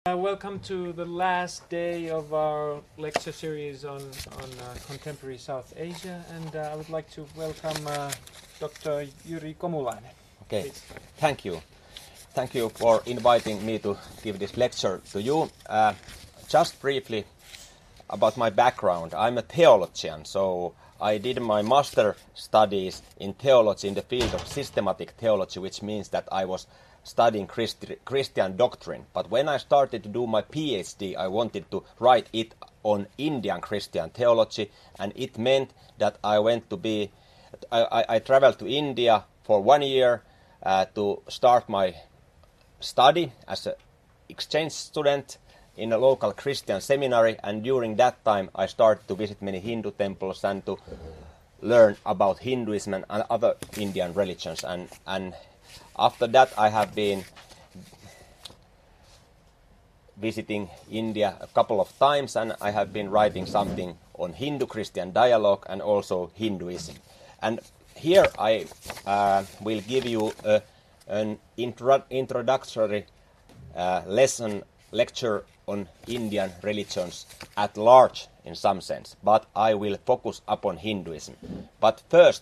Welcome to the last day of our lecture series on contemporary South Asia, and I would like to welcome Dr. Jyri Komulainen. Okay, Please. thank you. Thank you for inviting me to give this lecture to you. Just briefly about my background. I'm a theologian, so I did my master studies in theology in the field of systematic theology, which means that I was studying Christian doctrine. But when I started to do my PhD, I wanted to write it on Indian Christian theology, and it meant that I traveled to India for 1 year to start my study as an exchange student in a local Christian seminary, and during that time I started to visit many Hindu temples and to learn about Hinduism and other Indian religions, and after that I have been visiting India a couple of times, and I have been writing something on Hindu-Christian dialogue and also Hinduism. And here I will give you an introductory lecture on Indian religions at large in some sense, but I will focus upon Hinduism. But first,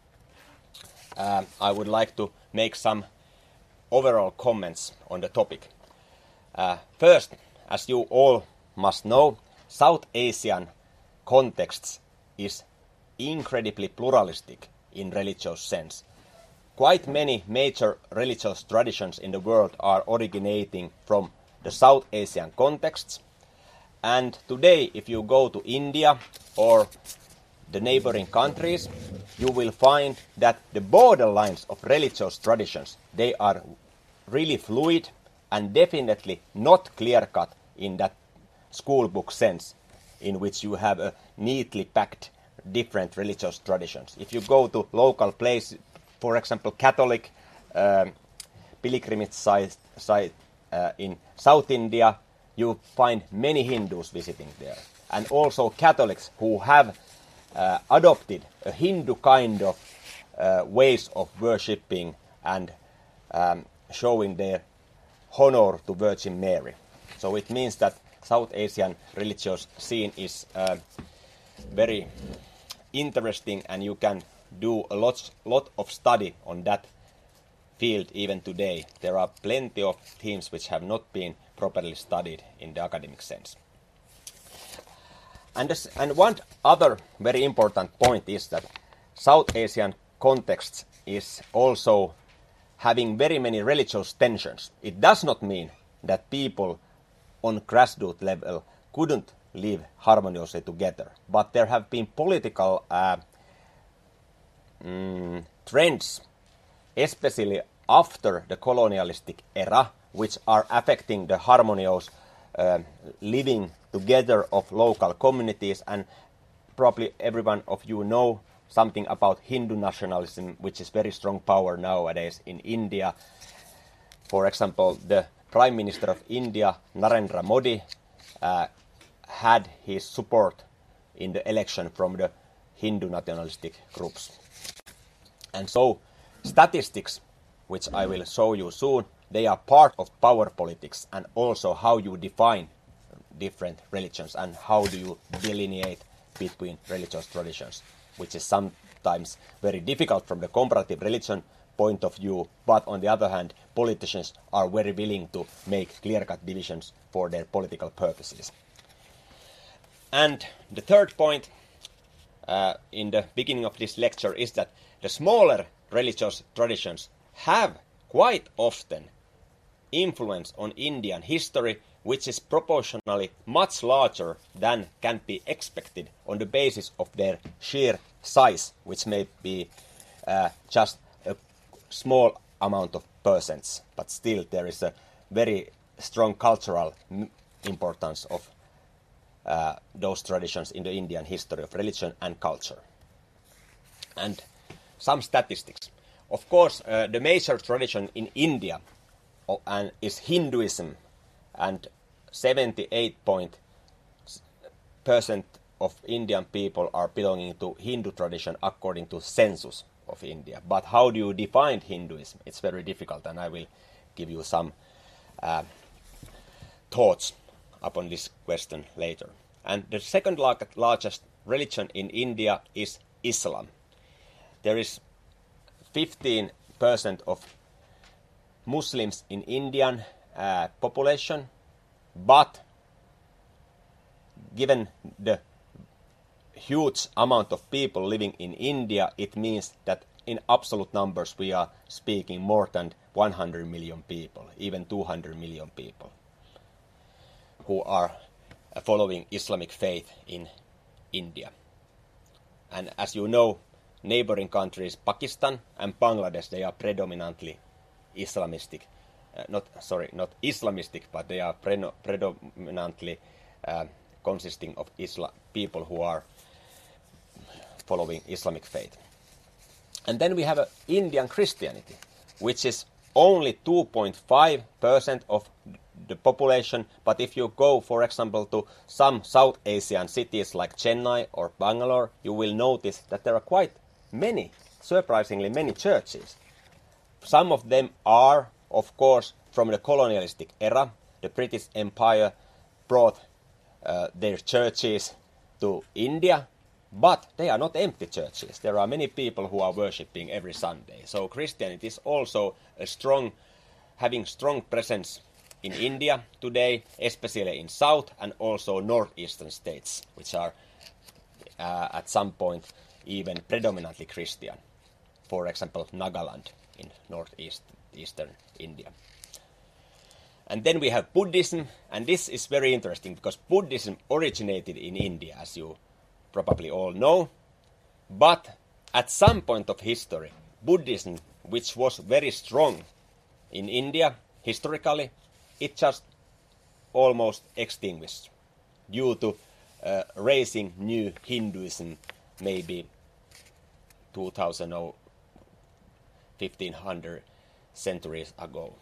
I would like to make some overall comments on the topic. First, as you all must know, South Asian context is incredibly pluralistic in religious sense. Quite many major religious traditions in the world are originating from the South Asian contexts, and today if you go to India or the neighboring countries, you will find that the borderlines of religious traditions, they are really fluid and definitely not clear-cut in that school book sense, in which you have a neatly packed different religious traditions. If you go to local place, for example Catholic pilgrimage site in South India, you find many Hindus visiting there, and also Catholics who have adopted a Hindu kind of ways of worshipping and showing their honor to Virgin Mary. So it means that South Asian religious scene is very interesting, and you can do a lot of study on that field even today. There are plenty of themes which have not been properly studied in the academic sense. And one other very important point is that South Asian context is also having very many religious tensions. It does not mean that people on grassroots level couldn't live harmoniously together, but there have been political trends, especially after the colonialistic era, which are affecting the harmonious living together of local communities. And probably everyone of you know something about Hindu nationalism, which is very strong power nowadays in India. For example, the Prime Minister of India, Narendra Modi, had his support in the election from the Hindu nationalistic groups. And so statistics, which I will show you soon, they are part of power politics, and also how you define different religions and how do you delineate between religious traditions, which is sometimes very difficult from the comparative religion point of view, but on the other hand, politicians are very willing to make clear-cut divisions for their political purposes. And the third point in the beginning of this lecture is that the smaller religious traditions have quite often influence on Indian history, which is proportionally much larger than can be expected on the basis of their sheer size, which may be just a small amount of percents, but still there is a very strong cultural importance of those traditions in the Indian history of religion and culture. And some statistics. Of course, the major tradition in India is Hinduism, and 78% of Indian people are belonging to Hindu tradition according to census of India. But how do you define Hinduism? It's very difficult, and I will give you some thoughts upon this question later. And the second largest religion in India is Islam. There is 15% of Muslims in Indian population, but given the huge amount of people living in India, it means that in absolute numbers we are speaking more than 100 million people, even 200 million people who are following Islamic faith in India. And as you know, neighboring countries Pakistan and Bangladesh, they are predominantly Islamistic. Not Islamistic, but they are predominantly consisting of people who are following Islamic faith. And then we have Indian Christianity, which is only 2.5% of the population, but if you go, for example, to some South Asian cities like Chennai or Bangalore, you will notice that there are quite many, surprisingly many churches. Some of them are, of course, from the colonialistic era. The British Empire brought their churches to India, but they are not empty churches. There are many people who are worshipping every Sunday. So Christianity is also having strong presence in India today, especially in south and also northeastern states, which are at some point even predominantly Christian. For example, Nagaland in northeastern India. And then we have Buddhism, and this is very interesting because Buddhism originated in India, as you probably all know. But at some point of history, Buddhism, which was very strong in India historically, it just almost extinguished due to raising new Hinduism maybe 2000 or 1500 centuries ago.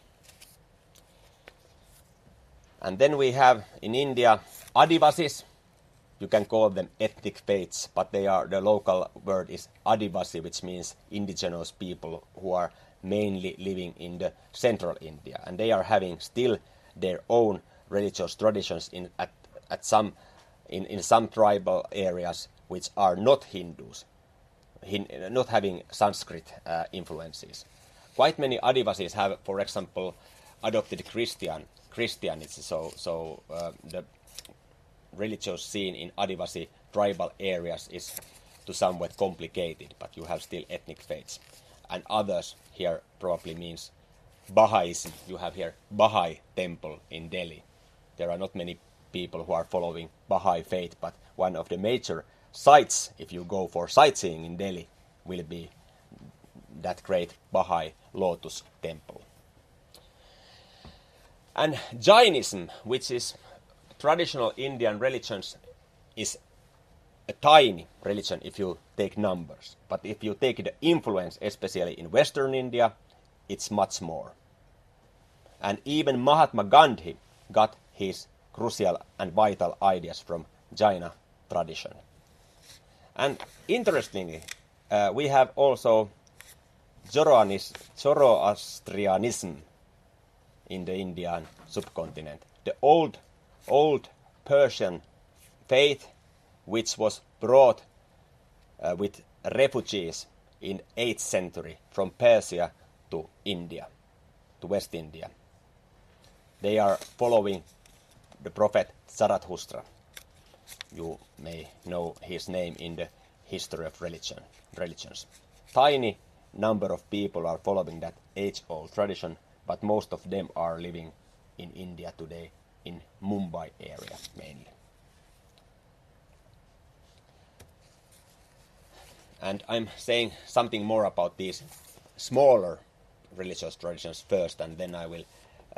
And then we have in India Adivasis. You can call them ethnic faiths, but the local word is Adivasi, which means indigenous people who are mainly living in the central India, and they are having still their own religious traditions in some tribal areas which are not Hindus, not having Sanskrit influences. Quite many Adivasis have, for example, adopted Christianity, so the religious scene in Adivasi tribal areas is to somewhat complicated, but you have still ethnic faiths. And others here probably means Baha'ism. You have here Baha'i temple in Delhi. There are not many people who are following Baha'i faith, but one of the major sites, if you go for sightseeing in Delhi, will be that great Baha'i Lotus temple. And Jainism, which is traditional Indian religions, is a tiny religion if you take numbers. But if you take the influence, especially in Western India, it's much more. And even Mahatma Gandhi got his crucial and vital ideas from Jaina tradition. And interestingly, we have also Zoroastrianism in the Indian subcontinent. The old Persian faith, which was brought with refugees in 8th century from Persia to India, to West India. They are following the prophet Zarathustra. You may know his name in the history of religions. Tiny number of people are following that age-old tradition, but most of them are living in India today, in Mumbai area mainly. And I'm saying something more about these smaller religious traditions first, and then I will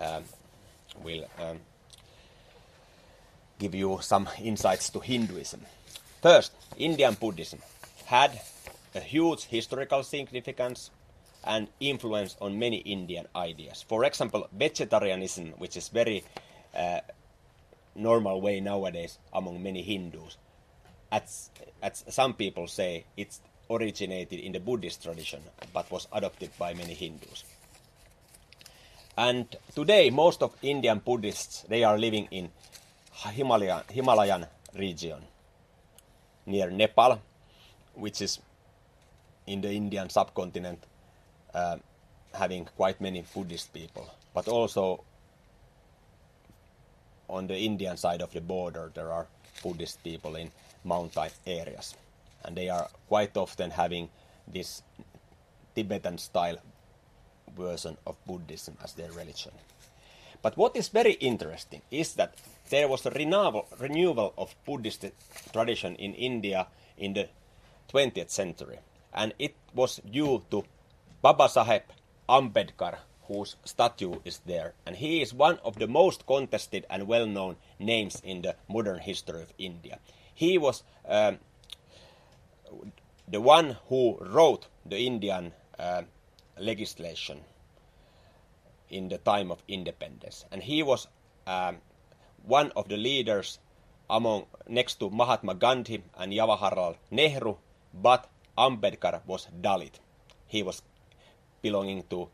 give you some insights to Hinduism. First, Indian Buddhism had a huge historical significance and influence on many Indian ideas. For example, vegetarianism, which is very normal way nowadays among many Hindus, as some people say, it's originated in the Buddhist tradition, but was adopted by many Hindus. And today, most of Indian Buddhists, they are living in Himalayan region near Nepal, which is in the Indian subcontinent, having quite many Buddhist people. But also on the Indian side of the border, there are Buddhist people in mountain areas. And they are quite often having this Tibetan-style version of Buddhism as their religion. But what is very interesting is that there was a renewal of Buddhist tradition in India in the 20th century. And it was due to Babasaheb Ambedkar, whose statue is there. And he is one of the most contested and well-known names in the modern history of India. He was the one who wrote the Indian legislation in the time of independence. And he was one of the leaders next to Mahatma Gandhi and Jawaharlal Nehru, but Ambedkar was Dalit. He was belonging to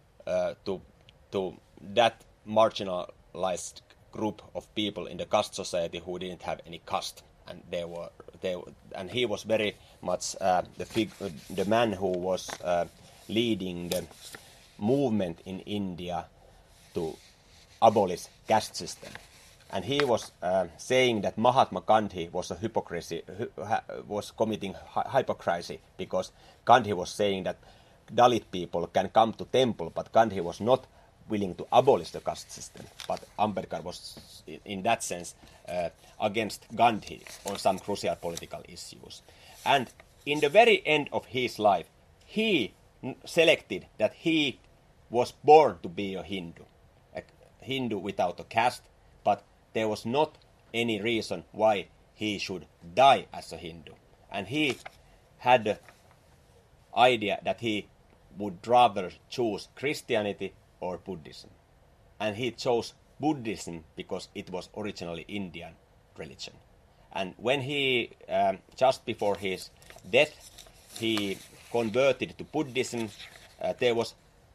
that marginalized group of people in the caste society who didn't have any caste, and and he was very much the man who was leading the movement in India to abolish caste system. And he was saying that Mahatma Gandhi was was committing hypocrisy, because Gandhi was saying that Dalit people can come to temple, but Gandhi was not willing to abolish the caste system. But Ambedkar was, in that sense, against Gandhi on some crucial political issues. And in the very end of his life, he selected that he was born to be a Hindu without a caste, but there was not any reason why he should die as a Hindu. And he had the idea that he would rather choose Christianity or Buddhism. And he chose Buddhism because it was originally Indian religion. And when he, just before his death, he converted to Buddhism, there was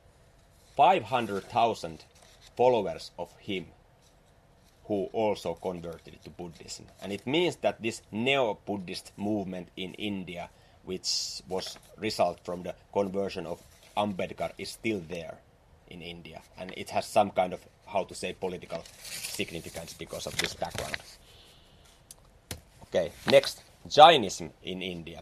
500,000 followers of him who also converted to Buddhism. And it means that this neo-Buddhist movement in India, which was result from the conversion of Ambedkar, is still there in India. And it has some kind of, political significance because of this background. Okay, next, Jainism in India.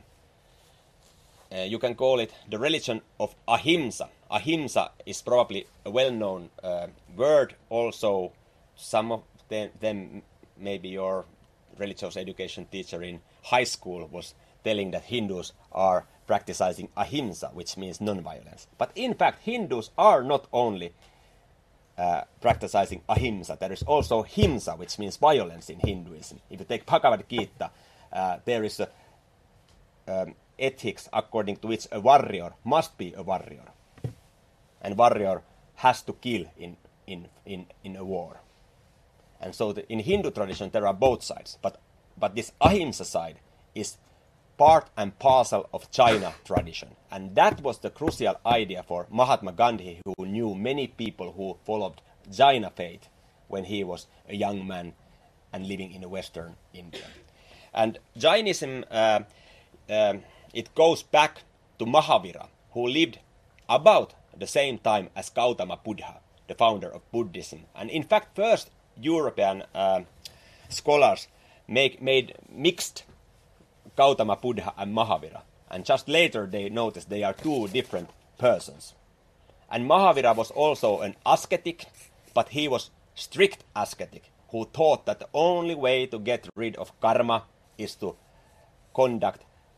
You can call it the religion of Ahimsa. Ahimsa is probably a well-known word. Also, some of them, maybe your religious education teacher in high school was telling that Hindus are practicing Ahimsa, which means non-violence. But in fact, Hindus are not only practicing Ahimsa. There is also Himsa, which means violence in Hinduism. If you take Bhagavad Gita, there is a ethics according to which a warrior must be a warrior, and warrior has to kill in a war. And so in Hindu tradition there are both sides, but this Ahimsa side is part and parcel of Jaina tradition, and that was the crucial idea for Mahatma Gandhi, who knew many people who followed Jaina faith when he was a young man and living in Western India. And Jainism, it goes back to Mahavira, who lived about the same time as Gautama Buddha, the founder of Buddhism. And in fact, first European scholars made mixed Gautama Buddha and Mahavira. And just later they noticed they are two different persons. And Mahavira was also an ascetic, but he was strict ascetic, who taught that the only way to get rid of karma is to conduct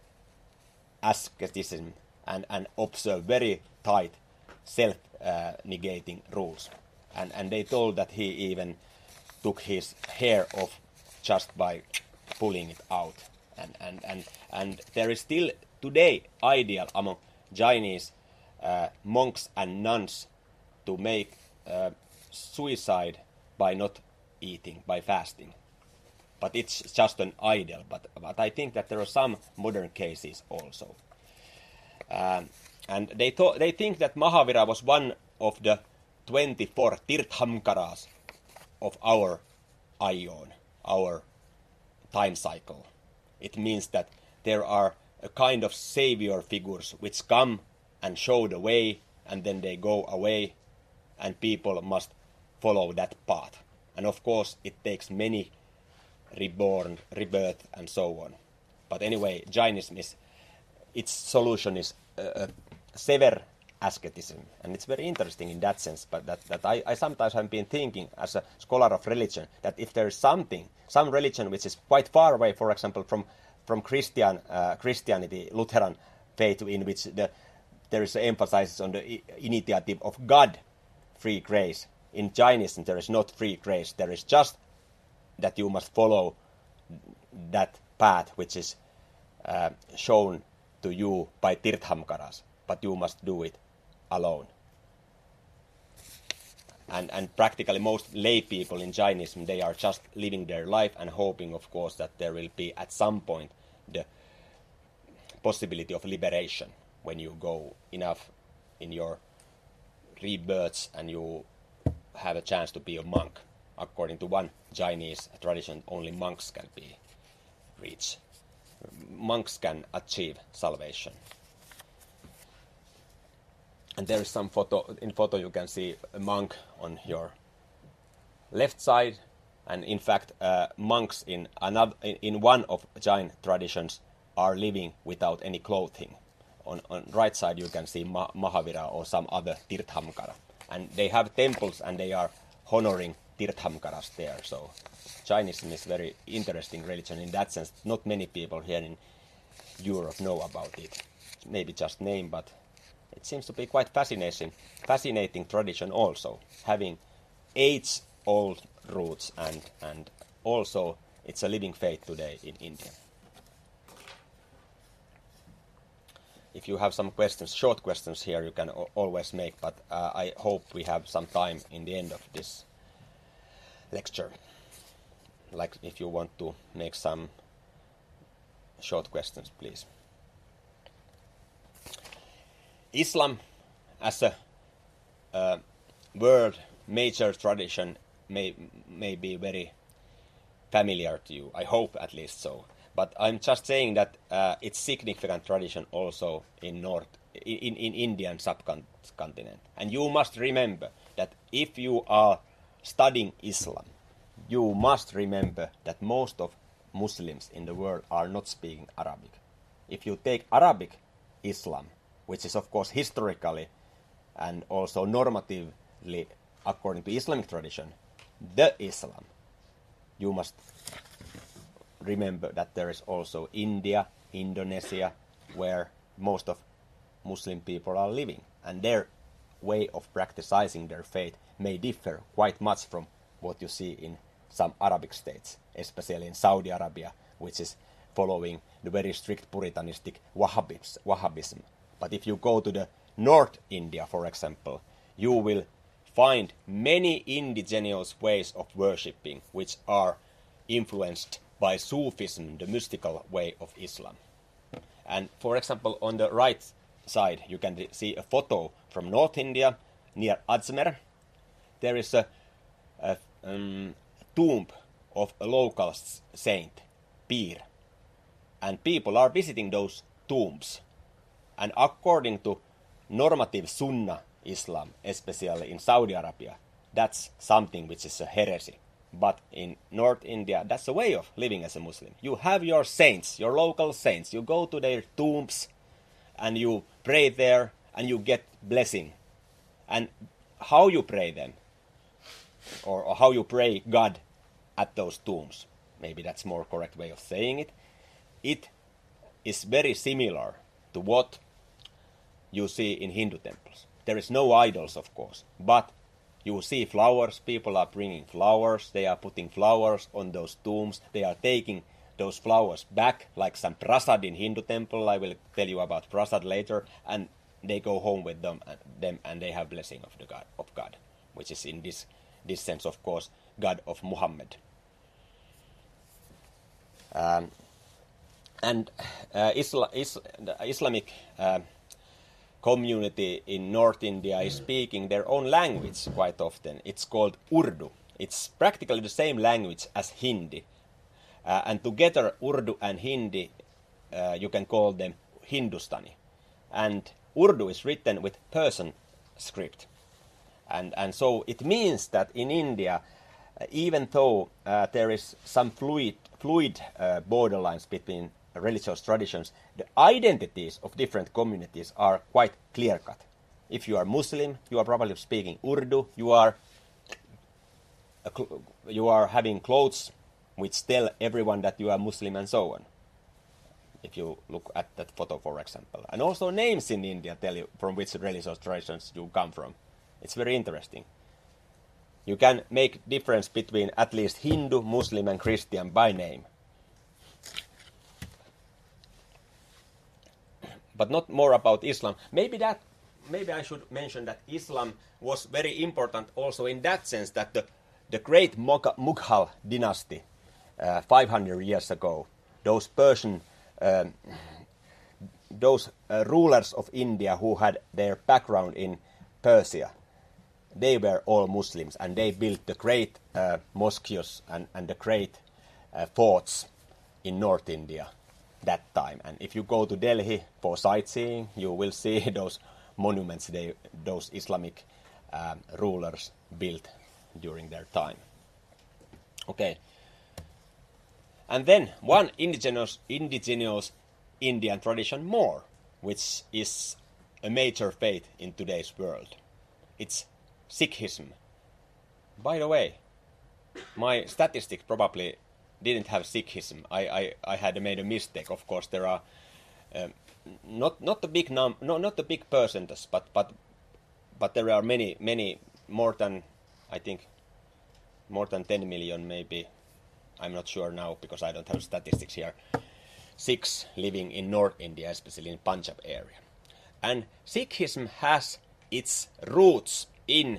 asceticism and observe very tight self-negating rules. And they told that he even took his hair off just by pulling it out. And there is still today ideal among Chinese monks and nuns to make suicide by not eating, by fasting. But it's just an ideal. But I think that there are some modern cases also. And they think that Mahavira was one of the 24 Tirthamkaras of our Aion, our time cycle. It means that there are a kind of savior figures which come and show the way, and then they go away, and people must follow that path. And of course, it takes many rebirth, and so on. But anyway, Jainism its solution is severe asceticism, and it's very interesting in that sense. But that I sometimes have been thinking as a scholar of religion that if there is some religion which is quite far away, for example, from Christianity, Lutheran faith, in which there is emphasis on the initiative of God, free grace. In Jainism, there is not free grace. There is just that you must follow that path which is shown to you by Tirthamkaras, but you must do it alone. And practically most lay people in Jainism, they are just living their life and hoping, of course, that there will be at some point the possibility of liberation when you go enough in your rebirths and you have a chance to be a monk. According to one Chinese tradition, only monks can be reached. Monks can achieve salvation. And there is some photo. In photo, you can see a monk on your left side, and in fact, monks in one of Jain traditions are living without any clothing. On right side, you can see Mahavira or some other Tirthamkara, and they have temples and they are honoring Tirthamkaras there. So Jainism is very interesting religion in that sense. Not many people here in Europe know about it. Maybe just name, but it seems to be quite fascinating tradition also, having age-old roots, and also it's a living faith today in India. If you have some questions, short questions here, you can always make, but I hope we have some time in the end of this lecture. Like if you want to make some short questions, please. Islam as a world major tradition may be very familiar to you. I hope at least so. But I'm just saying that it's significant tradition also in Indian subcontinent. And you must remember that if you are studying Islam, you must remember that most of Muslims in the world are not speaking Arabic. If you take Arabic Islam, which is of course historically and also normatively according to Islamic tradition, the Islam, you must remember that there is also India, Indonesia, where most of Muslim people are living, and their way of practicing their faith may differ quite much from what you see in some Arabic states, especially in Saudi Arabia, which is following the very strict Puritanistic Wahhabism. But if you go to the North India, for example, you will find many indigenous ways of worshipping which are influenced by Sufism, the mystical way of Islam. And for example, on the right side, you can see a photo from North India near Ajmer. There is a tomb of a local saint, Pir, and people are visiting those tombs. And according to normative Sunnah Islam, especially in Saudi Arabia, that's something which is a heresy. But in North India, that's a way of living as a Muslim. You have your saints, your local saints. You go to their tombs and you pray there and you get blessing. And how you pray them, or how you pray God at those tombs, maybe that's more correct way of saying it, it is very similar to what you see in Hindu temples. There is no idols, of course, but you see flowers, people are bringing flowers, they are putting flowers on those tombs, they are taking those flowers back, like some prasad in Hindu temple, I will tell you about prasad later, and they go home with them and they have blessing of God, which is in this sense, of course, God of Muhammad. Islamic community in North India is speaking their own language quite often. It's called Urdu. It's practically the same language as Hindi. And together, Urdu and Hindi, you can call them Hindustani. And Urdu is written with Persian script. And so it means that in India, even though there is some fluid borderlines between religious traditions, the identities of different communities are quite clear-cut. If you are Muslim, you are probably speaking Urdu, you are having clothes which tell everyone that you are Muslim and so on. If you look at that photo, for example. And also names in India tell you from which religious traditions you come from. It's very interesting. You can make difference between at least Hindu, Muslim and Christian by name. But not more about Islam. Maybe I should mention that Islam was very important also in that sense that the great Mughal dynasty 500 years ago, those Persian rulers of India who had their background in Persia, they were all Muslims and they built the great mosques and the great forts in North India that time. And if you go to Delhi for sightseeing, you will see those monuments those Islamic rulers built during their time. Okay. And then one indigenous Indian tradition more, which is a major faith in today's world. It's Sikhism. By the way, my statistics probably didn't have Sikhism. I had made a mistake. Of course, there are not the big not the big percentage, but there are many more than 10 million maybe. I'm not sure now because I don't have statistics here. Sikhs living in North India, especially in Punjab area. And Sikhism has its roots in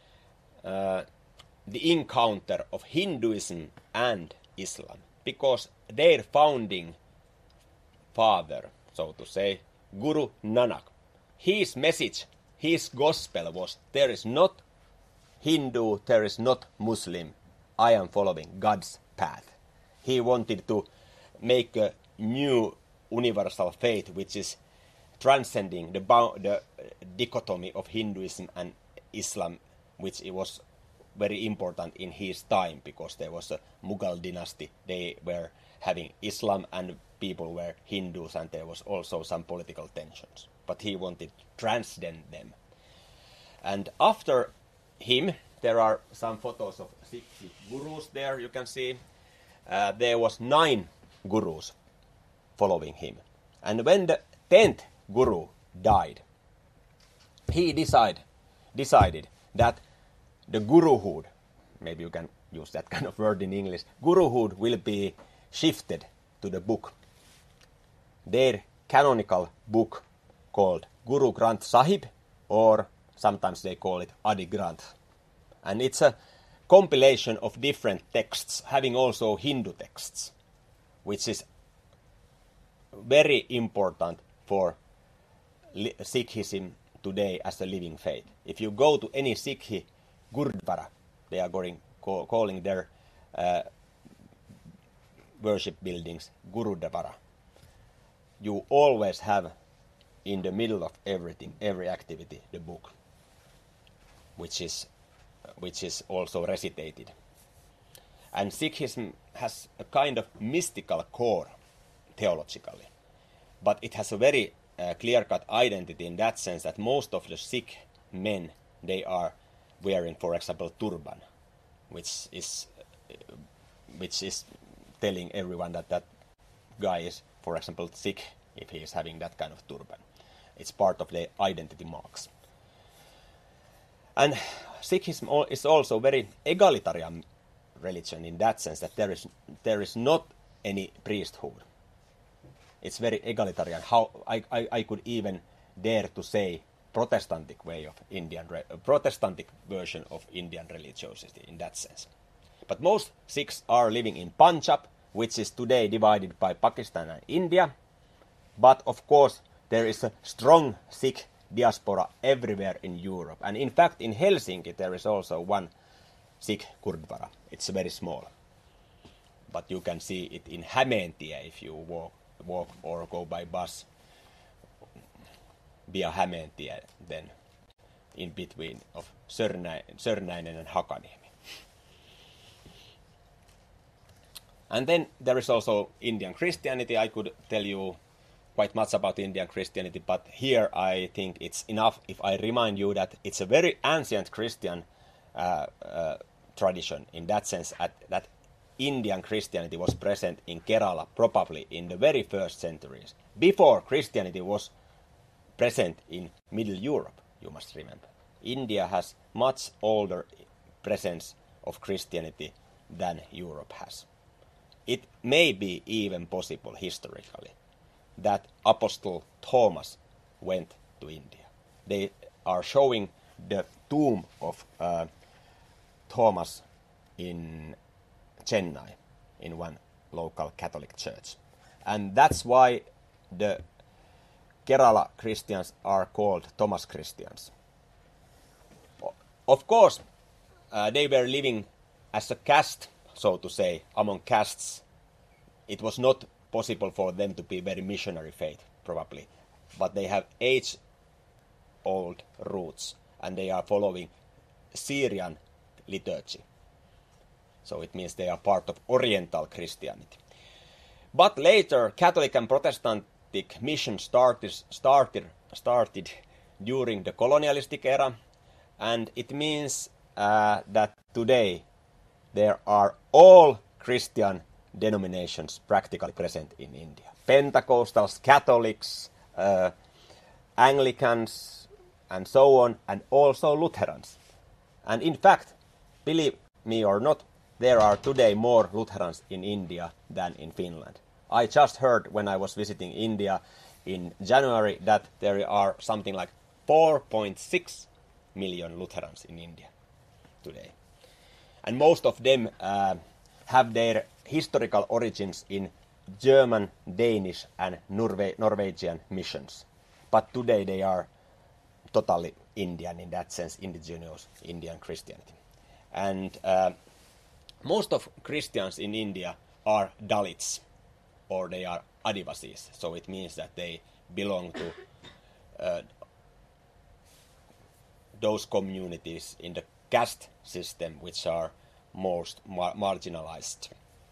the encounter of Hinduism and Islam, because their founding father, so to say, Guru Nanak, his message, his gospel was, there is not Hindu, there is not Muslim, I am following God's path. He wanted to make a new universal faith which is transcending the dichotomy of Hinduism and Islam, which it was very important in his time because there was a Mughal dynasty. They were having Islam and people were Hindus, and there was also some political tensions. But he wanted to transcend them. And after him, there are some photos of Sikh gurus there, you can see. There was 9 gurus following him. And when the 10th guru died, he decided that the guruhood, maybe you can use that kind of word in English, guruhood will be shifted to the book. Their canonical book called Guru Granth Sahib, or sometimes they call it Adi Granth. And it's a compilation of different texts, having also Hindu texts, which is very important for Sikhism today as a living faith. If you go to any Sikh Gurdwara, they are calling their worship buildings Gurudwara. You always have in the middle of everything, every activity, the book, which is also recitated. And Sikhism has a kind of mystical core theologically, but it has a very clear-cut identity in that sense that most of the Sikh men, they are wearing, for example, turban, which is telling everyone that that guy is, for example, Sikh if he is having that kind of turban. It's part of their identity marks. And Sikhism is also very egalitarian religion in that sense that there is not any priesthood. It's very egalitarian. How I could even dare to say Protestantic way of Protestantic version of Indian religiosity in that sense. But most Sikhs are living in Punjab, which is today divided by Pakistan and India. But of course there is a strong Sikh diaspora everywhere in Europe. And in fact, in Helsinki, there is also one Sikh Gurdwara. It's very small. But you can see it in Hämeentie if you walk or go by bus via Hämeentie, then in between of Sörnäinen and Hakaniemi. And then there is also Indian Christianity. I could tell you quite much about Indian Christianity, but here I think it's enough if I remind you that it's a very ancient Christian tradition, in that sense that Indian Christianity was present in Kerala probably in the very first centuries, before Christianity was present in Middle Europe, you must remember. India has much older presence of Christianity than Europe has. It may be even possible historically that Apostle Thomas went to India. They are showing the tomb of Thomas in Chennai, in one local Catholic church. And that's why the Kerala Christians are called Thomas Christians. Of course, they were living as a caste, so to say, among castes. It was not possible for them to be very missionary faith, probably. But they have age-old roots, and they are following Syrian liturgy. So it means they are part of Oriental Christianity. But later, Catholic and Protestantic mission started during the colonialistic era, and it means that today there are all Christian denominations practically present in India. Pentecostals, Catholics, Anglicans, and so on, and also Lutherans. And in fact, believe me or not, there are today more Lutherans in India than in Finland. I just heard when I was visiting India in January that there are something like 4.6 million Lutherans in India today. And most of them have their historical origins in German, Danish and Norwegian missions. But today they are totally Indian, in that sense, indigenous Indian Christianity. And most of Christians in India are Dalits, or they are Adivasis. So it means that they belong to those communities in the caste system which are most marginalized.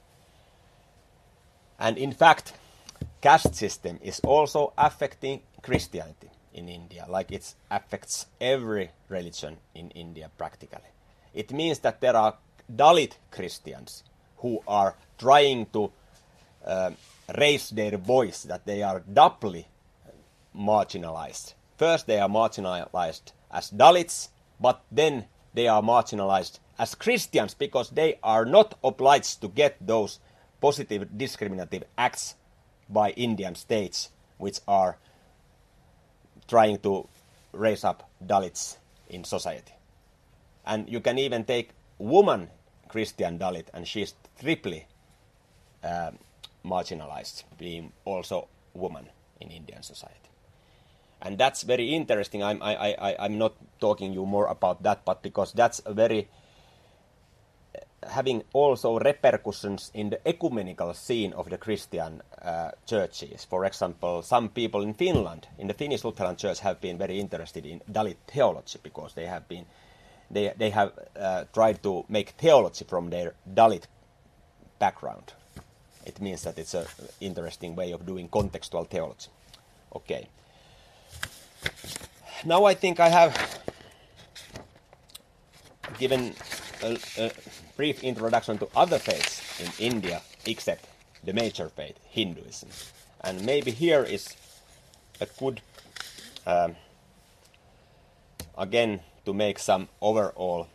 And in fact, caste system is also affecting Christianity in India, like it affects every religion in India practically. It means that there are Dalit Christians who are trying to raise their voice, that they are doubly marginalized. First they are marginalized as Dalits, but then they are marginalized as Christians because they are not obliged to get those positive discriminative acts by Indian states which are trying to raise up Dalits in society. And you can even take woman Christian Dalit, and she's triply marginalized, being also woman in Indian society. And that's very interesting. I'm not talking you more about that, but because that's a very having also repercussions in the ecumenical scene of the Christian churches. For example, some people in Finland, in the Finnish Lutheran Church, have been very interested in Dalit theology because they have tried to make theology from their Dalit background. It means that it's an interesting way of doing contextual theology. Okay. Now I think I have given a brief introduction to other faiths in India, except the major faith, Hinduism. And maybe here is a good, again, to make some overall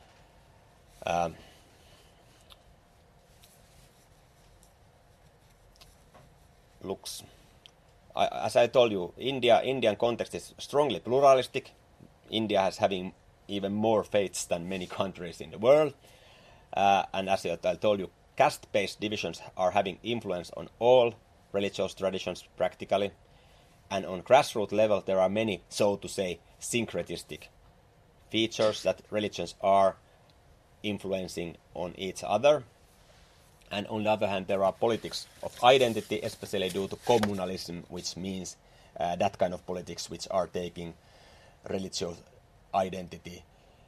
looks. As I told you, Indian context is strongly pluralistic. India has having even more faiths than many countries in the world. And as I told you, caste-based divisions are having influence on all religious traditions practically. and on grassroots level there are many, so to say, syncretistic features that religions are influencing on each other. And on the other hand, there are politics of identity, especially due to communalism, which means that kind of politics which are taking religious identity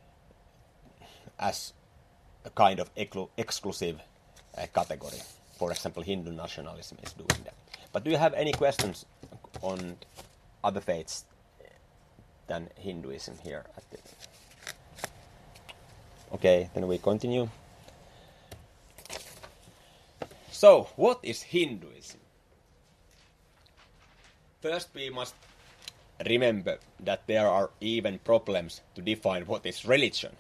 as a kind of exclusive category. For example, Hindu nationalism is doing that. But do you have any questions on other faiths than Hinduism here? Okay, then we continue. So, what is Hinduism? First, we must remember that there are even problems to define what is religion.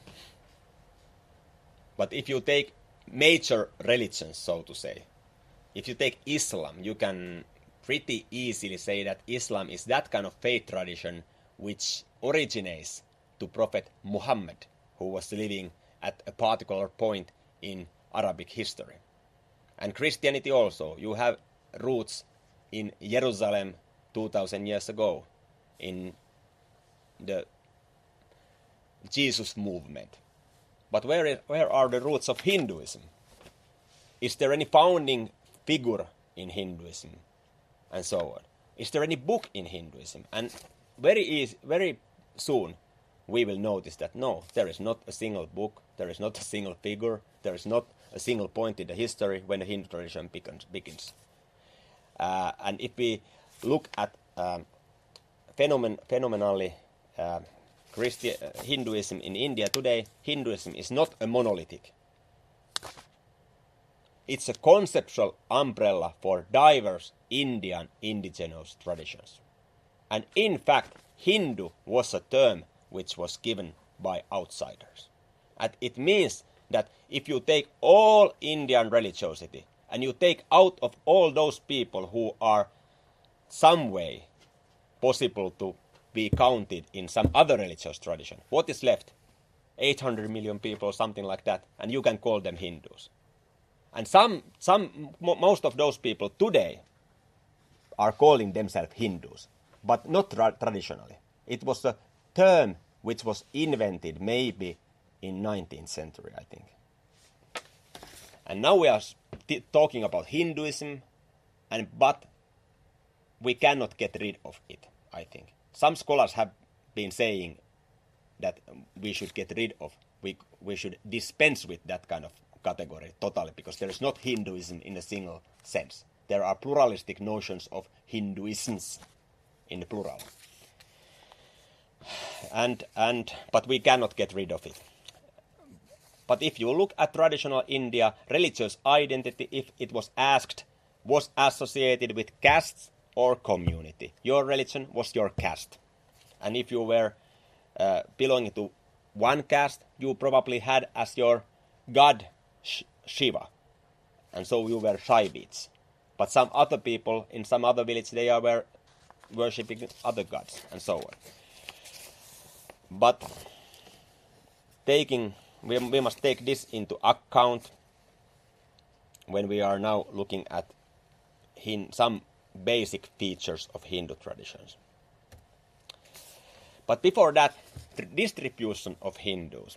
But if you take major religions, so to say, if you take Islam, you can pretty easily say that Islam is that kind of faith tradition which originates to Prophet Muhammad, who was living at a particular point in Arabic history. And Christianity also, you have roots in Jerusalem 2000 years ago, in the Jesus movement. But where are the roots of Hinduism? Is there any founding figure in Hinduism? And so on. Is there any book in Hinduism? And very soon we will notice that no, there is not a single book, there is not a single figure, there is not a single point in the history when the Hindu tradition begins. And if we look at phenomenally Hinduism in India today, Hinduism is not a monolithic. It's a conceptual umbrella for diverse Indian indigenous traditions. And in fact, Hindu was a term which was given by outsiders. And it means that if you take all Indian religiosity and you take out of all those people who are some way possible to be counted in some other religious tradition, what is left? 800 million people, something like that, and you can call them Hindus. And most of those people today are calling themselves Hindus, but not traditionally. It was a term which was invented maybe in 19th century, I think. And now we are talking about Hinduism, but we cannot get rid of it, I think. Some scholars have been saying that we should get rid of, we should dispense with that kind of category totally, because there is not Hinduism in a single sense. There are pluralistic notions of Hinduisms in the plural. But we cannot get rid of it. But if you look at traditional India, religious identity, if it was asked, was associated with castes or community. Your religion was your caste. And if you were belonging to one caste, you probably had as your god Shiva. And so you were Shaivites. But some other people in some other village, they were worshipping other gods and so on. But we must take this into account when we are now looking at some basic features of Hindu traditions. But before that, the distribution of Hindus.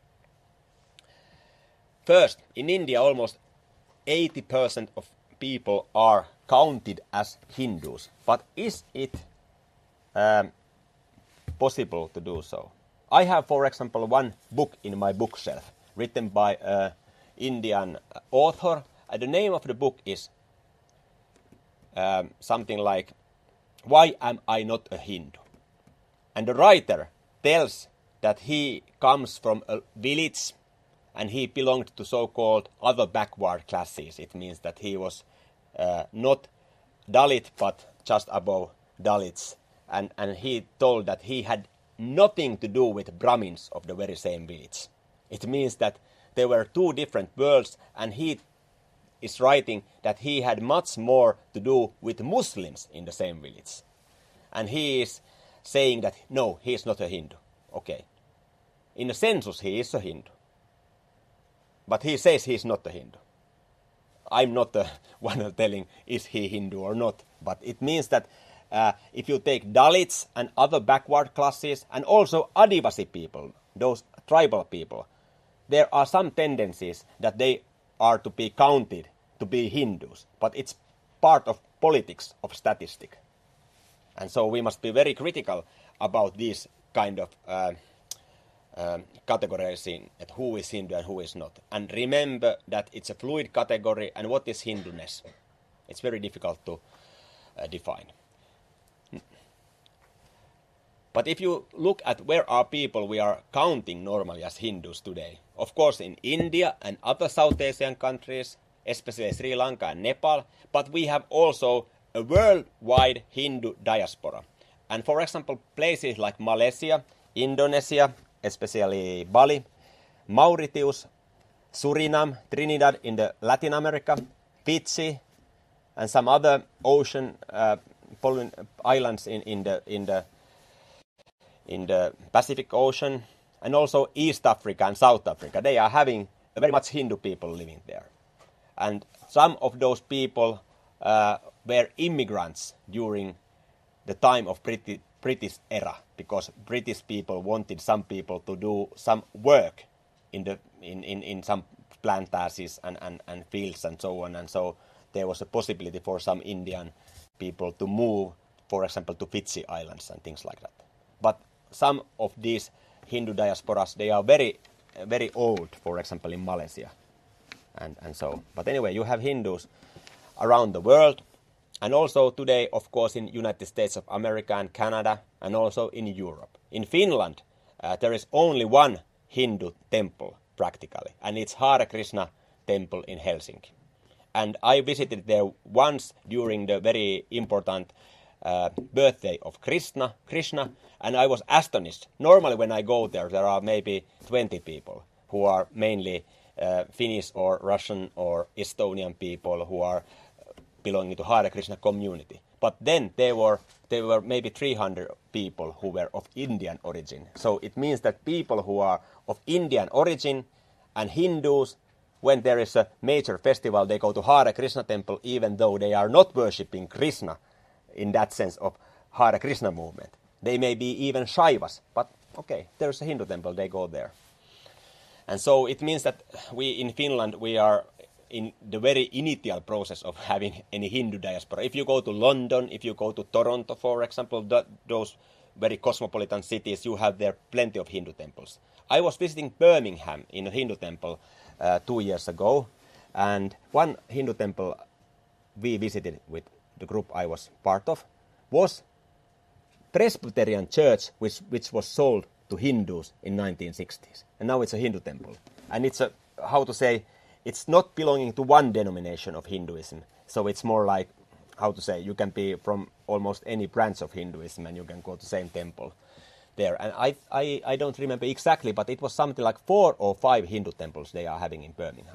First, in India, almost 80% of people are counted as Hindus. But is it possible to do so? I have, for example, one book in my bookshelf written by an Indian author. And the name of the book is something like, Why Am I Not a Hindu? And the writer tells that he comes from a village and he belonged to so-called other backward classes. It means that he was not Dalit but just above Dalits. And he told that he had nothing to do with Brahmins of the very same village. It means that there were two different worlds, and he is writing that he had much more to do with Muslims in the same village. And he is saying that, no, he is not a Hindu. Okay. In the census, he is a Hindu. But he says he is not a Hindu. I'm not the one telling is he Hindu or not. But it means that if you take Dalits and other backward classes, and also Adivasi people, those tribal people, there are some tendencies that they are to be counted to be Hindus, but it's part of politics of statistic. And so we must be very critical about these kind of categorizing at who is Hindu and who is not. And remember that it's a fluid category, and what is Hinduness? It's very difficult to define. But if you look at where are people we are counting normally as Hindus today, of course in India and other South Asian countries, especially Sri Lanka and Nepal, but we have also a worldwide Hindu diaspora. And for example, places like Malaysia, Indonesia, especially Bali, Mauritius, Suriname, Trinidad in the Latin America, Fiji, and some other ocean islands in the Pacific Ocean, and also East Africa and South Africa. They are having very much Hindu people living there. And some of those people were immigrants during the time of British era, because British people wanted some people to do some work in some plantations and fields and so on. And so there was a possibility for some Indian people to move, for example, to Fiji Islands and things like that. But some of these Hindu diasporas, they are very, very old, for example, in Malaysia. And so, but anyway, you have Hindus around the world, and also today, of course, in United States of America and Canada, and also in Europe. In Finland, there is only one Hindu temple, practically, and it's Hare Krishna temple in Helsinki. And I visited there once during the very important birthday of Krishna, and I was astonished. Normally when I go there are maybe 20 people who are mainly Finnish or Russian or Estonian people who are belonging to Hare Krishna community. But then there were maybe 300 people who were of Indian origin. So it means that people who are of Indian origin and Hindus, when there is a major festival, they go to Hare Krishna temple even though they are not worshipping Krishna in that sense of Hare Krishna movement. They may be even Shaivas, but okay, there's a Hindu temple, they go there. And so it means that we in Finland, we are in the very initial process of having any Hindu diaspora. If you go to London, if you go to Toronto, for example, those very cosmopolitan cities, you have there plenty of Hindu temples. I was visiting Birmingham in a Hindu temple 2 years ago, and one Hindu temple we visited with the group I was part of was Presbyterian church, which was sold to Hindus in 1960s, and now it's a Hindu temple, and it's a, how to say, it's not belonging to one denomination of Hinduism, so it's more like, how to say, you can be from almost any branch of Hinduism and you can go to the same temple there. And I don't remember exactly, but it was something like 4 or 5 Hindu temples they are having in Birmingham.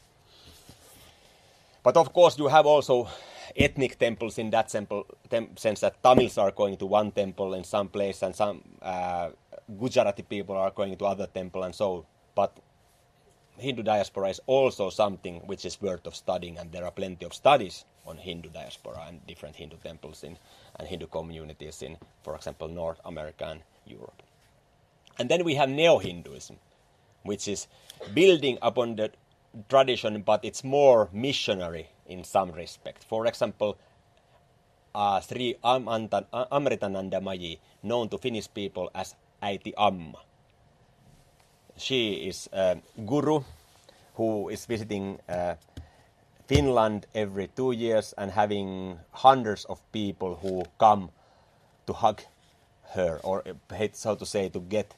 But of course you have also ethnic temples in that sense that Tamils are going to one temple in some place and some Gujarati people are going to other temple and so. But Hindu diaspora is also something which is worth of studying, and there are plenty of studies on Hindu diaspora and different Hindu temples and Hindu communities in, for example, North America and Europe. And then we have Neo-Hinduism, which is building upon the tradition, but it's more missionary in some respect. For example, Sri Amritananda Maji, known to Finnish people as Äiti Amma. She is a guru who is visiting Finland every 2 years and having hundreds of people who come to hug her, or so to say, to get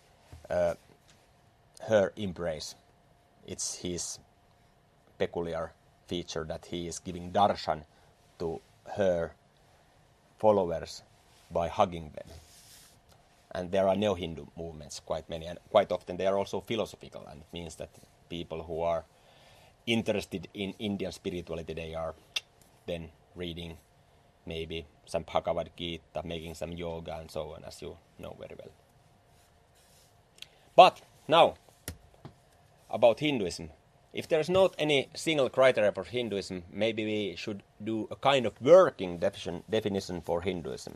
her embrace. It's his peculiar feature that he is giving darshan to her followers by hugging them. And there are neo-Hindu movements, quite many, and quite often they are also philosophical, and it means that people who are interested in Indian spirituality, they are then reading maybe some Bhagavad Gita, making some yoga and so on, as you know very well. But now, about Hinduism, if there's not any single criteria for Hinduism, maybe we should do a kind of working definition for Hinduism.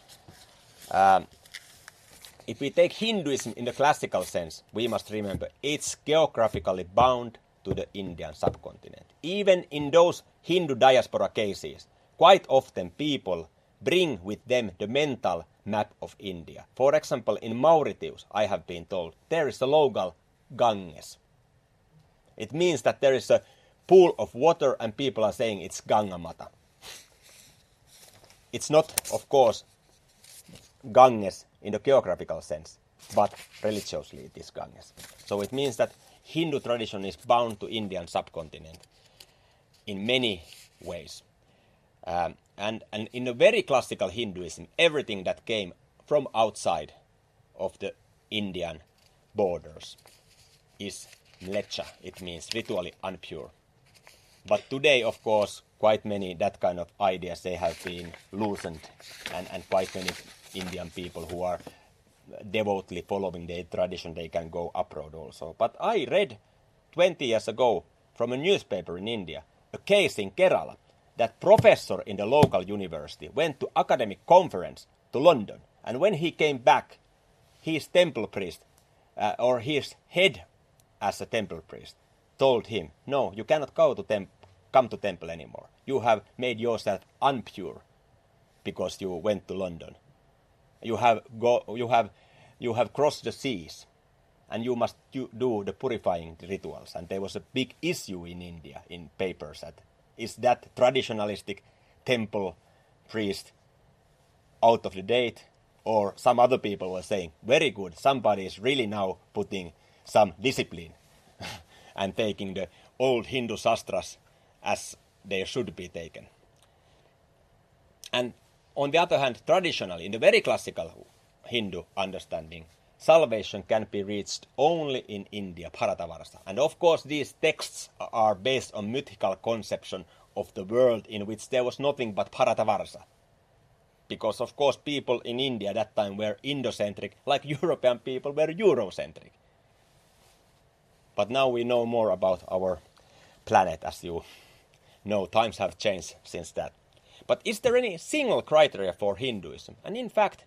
If we take Hinduism in the classical sense, we must remember it's geographically bound to the Indian subcontinent. Even in those Hindu diaspora cases, quite often people bring with them the mental map of India. For example, in Mauritius, I have been told, there is a local Ganges. It means that there is a pool of water and people are saying it's Gangamata. It's not, of course, Ganges in the geographical sense, but religiously it is Ganges. So it means that Hindu tradition is bound to Indian subcontinent in many ways. And in a very classical Hinduism, everything that came from outside of the Indian borders is mleccha. It means ritually unpure. But today, of course, quite many that kind of ideas, they have been loosened, and quite many Indian people who are devoutly following their tradition, they can go abroad also. But I read 20 years ago from a newspaper in India a case in Kerala that professor in the local university went to academic conference to London, and when he came back, his temple priest, or his head as a temple priest, told him, no, you cannot come to temple anymore. You have made yourself impure because you went to London. You have crossed the seas, and you must do the purifying rituals. And there was a big issue in India in papers that is that traditionalistic temple priest out of the date, or some other people were saying, very good, somebody is really now putting some discipline and taking the old Hindu sastras as they should be taken. And on the other hand, traditionally, in the very classical Hindu understanding, salvation can be reached only in India, Bharatavarsha. And of course, these texts are based on mythical conception of the world in which there was nothing but Bharatavarsha. Because, of course, people in India at that time were Indocentric, like European people were Eurocentric. But now we know more about our planet, as you know, times have changed since that. But is there any single criteria for Hinduism? And in fact,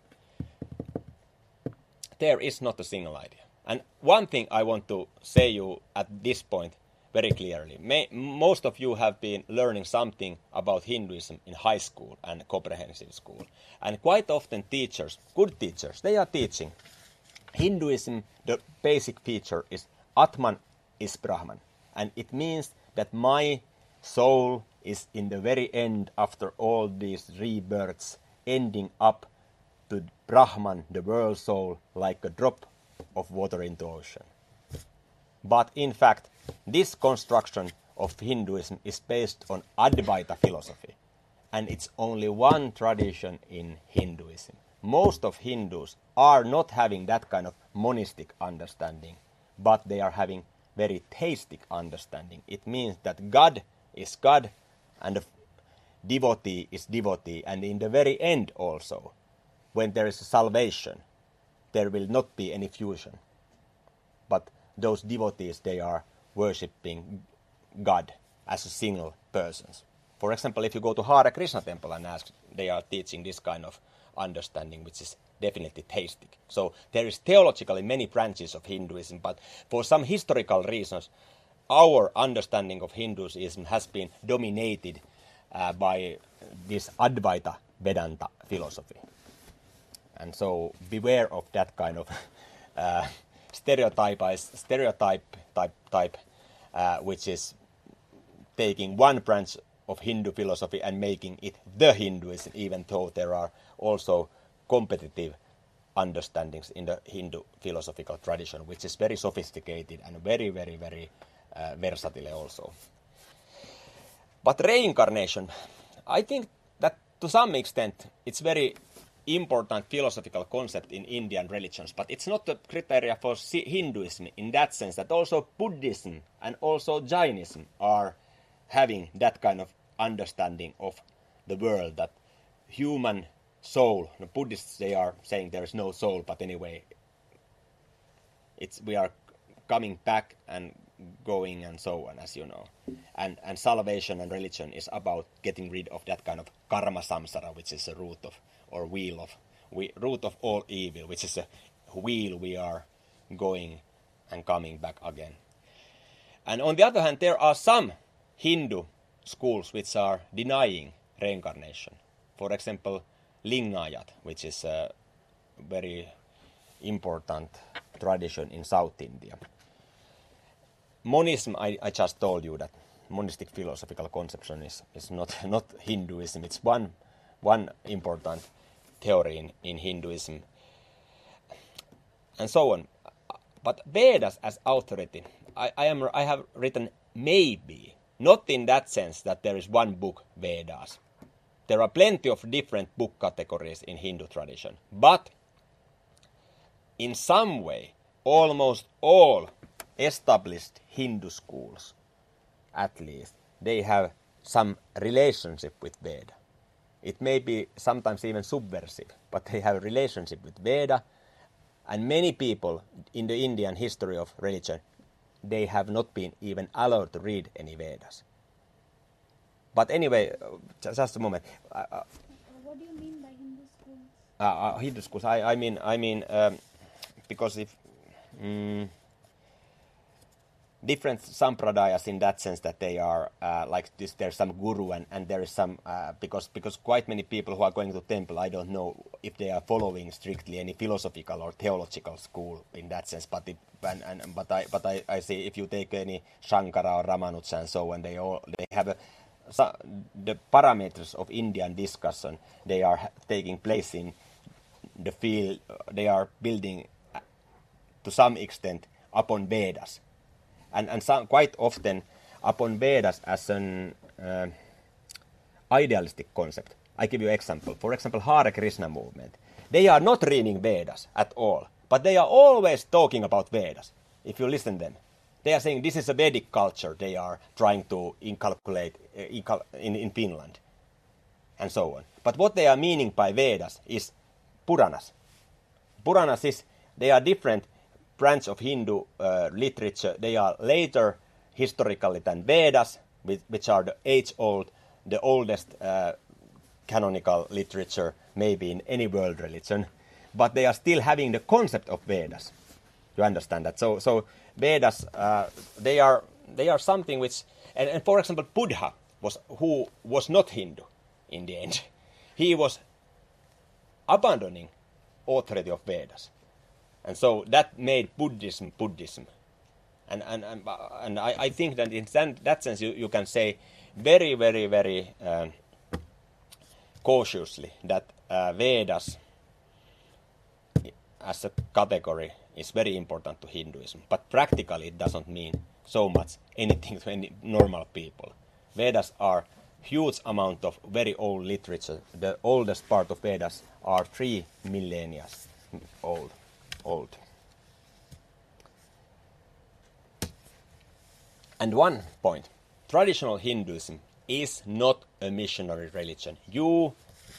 there is not a single idea. And one thing I want to say you at this point very clearly. Most of you have been learning something about Hinduism in high school and comprehensive school. And quite often teachers, good teachers, they are teaching Hinduism, the basic feature is Atman is Brahman. And it means that my soul is in the very end, after all these rebirths, ending up to Brahman, the world soul, like a drop of water into ocean. But in fact, this construction of Hinduism is based on Advaita philosophy. And it's only one tradition in Hinduism. Most of Hindus are not having that kind of monistic understanding, but they are having very theistic understanding. It means that God is God and the devotee is devotee. And in the very end also, when there is a salvation, there will not be any fusion. But those devotees, they are worshipping God as a single person. For example, if you go to Hare Krishna temple and ask, they are teaching this kind of understanding, which is definitely theistic. So there is theologically many branches of Hinduism, but for some historical reasons, our understanding of Hinduism has been dominated by this Advaita Vedanta philosophy. And so beware of that kind of stereotype, which is taking one branch of Hindu philosophy and making it the Hinduism, even though there are also competitive understandings in the Hindu philosophical tradition, which is very sophisticated and very, very, very versatile also. But reincarnation, I think that to some extent it's very important philosophical concept in Indian religions, but it's not a criteria for Hinduism in that sense that also Buddhism and also Jainism are having that kind of understanding of the world, that human soul, the Buddhists, they are saying there is no soul, but anyway, we are coming back and going and so on, as you know. And salvation and religion is about getting rid of that kind of karma samsara, which is a root of, or root of all evil, which is a wheel we are going and coming back again. And on the other hand, there are some Hindu schools which are denying reincarnation. For example, Lingayat, which is a very important tradition in South India. Monism, I just told you that monistic philosophical conception is not Hinduism. It's one important theory in Hinduism, and so on. But Vedas as authority, I have written maybe, not in that sense that there is one book, Vedas. There are plenty of different book categories in Hindu tradition, but in some way, almost all established Hindu schools, at least, they have some relationship with Veda. It may be sometimes even subversive, but they have a relationship with Veda. And many people in the Indian history of religion, they have not been even allowed to read any Vedas. But anyway, just a moment. What do you mean by Hindu schools? Hindu schools. I mean, because if different sampradayas in that sense that they are like this, there's some guru and there is some because quite many people who are going to temple, I don't know if they are following strictly any philosophical or theological school in that sense, but I see if you take any Shankara or Ramanuja and so on, they have the parameters of Indian discussion, they are taking place in the field, they are building to some extent upon Vedas. And quite often upon Vedas as an idealistic concept. I give you an example. For example, Hare Krishna movement. They are not reading Vedas at all, but they are always talking about Vedas. If you listen to them, they are saying this is a Vedic culture they are trying to inculcate in Finland, and so on. But what they are meaning by Vedas is Puranas. Puranas is, they are different branch of Hindu literature. They are later historically than Vedas, which are the age-old, the oldest canonical literature maybe in any world religion. But they are still having the concept of Vedas. You understand that? So Vedas, they are something which, and for example, Buddha who was not Hindu in the end. He was abandoning authority of Vedas. And so that made Buddhism. And I think that in that sense you can say very, very, very cautiously that Vedas as a category is very important to Hinduism. But practically it doesn't mean so much anything to any normal people. Vedas are huge amount of very old literature. The oldest part of Vedas are 3 millennia old. And one point, traditional Hinduism is not a missionary religion. You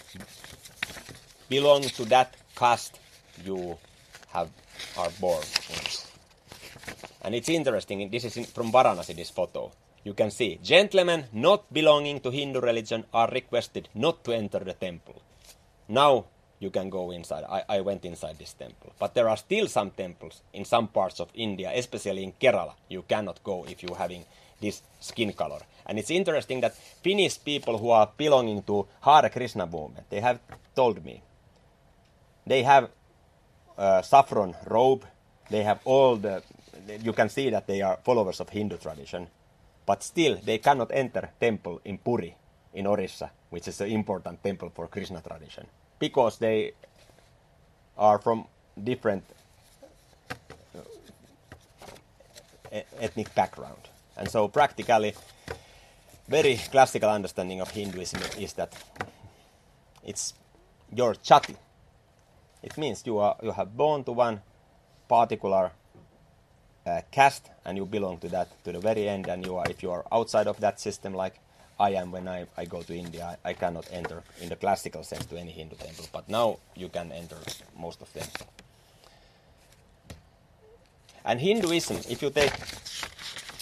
belong to that caste you are born in. And it's interesting, this is from Varanasi, this photo. You can see, gentlemen not belonging to Hindu religion are requested not to enter the temple. Now you can go inside. I went inside this temple. But there are still some temples in some parts of India, especially in Kerala. You cannot go if you're having this skin color. And it's interesting that Finnish people who are belonging to Hare Krishna movement, they have told me, they have saffron robe, they have all the, you can see that they are followers of Hindu tradition, but still they cannot enter temple in Puri, in Orissa, which is an important temple for Krishna tradition, because they are from different ethnic background. And so practically, very classical understanding of Hinduism is that it's your jati. It means you have born to one particular caste and you belong to that to the very end. And if you are outside of that system, like I am when I go to India, I cannot enter in the classical sense to any Hindu temple. But now you can enter most of them. And Hinduism, if you take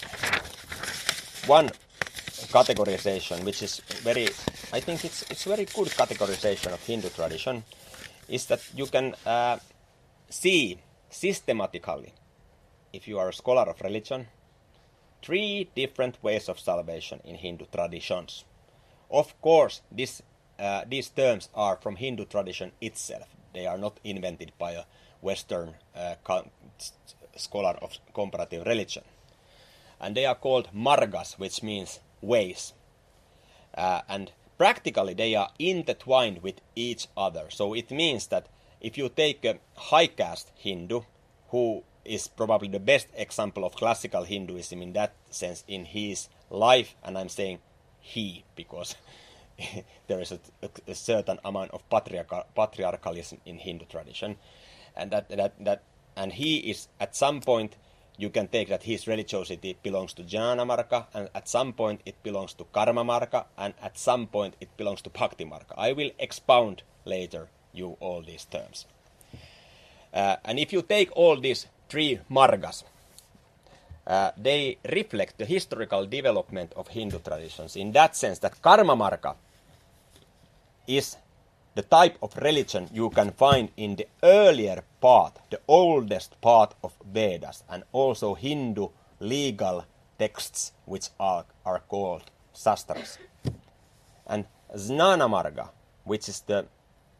one categorization, which is I think it's very good categorization of Hindu tradition, is that you can see systematically, if you are a scholar of religion, 3 different ways of salvation in Hindu traditions. Of course, these terms are from Hindu tradition itself. They are not invented by a Western scholar of comparative religion. And they are called margas, which means ways. And practically they are intertwined with each other. So it means that if you take a high caste Hindu, who is probably the best example of classical Hinduism in that sense in his life, and I'm saying he because there is a certain amount of patriarchalism in Hindu tradition, and and he is at some point, you can take that his religiosity belongs to Jnana Marga, and at some point it belongs to Karma Marga, and at some point it belongs to Bhakti Marga. I will expound later you all these terms. And if you take all these 3 margas, they reflect the historical development of Hindu traditions in that sense that Karma Marga is the type of religion you can find in the earlier part, the oldest part of Vedas, and also Hindu legal texts which are called Sastras. And Jnana Marga, which is the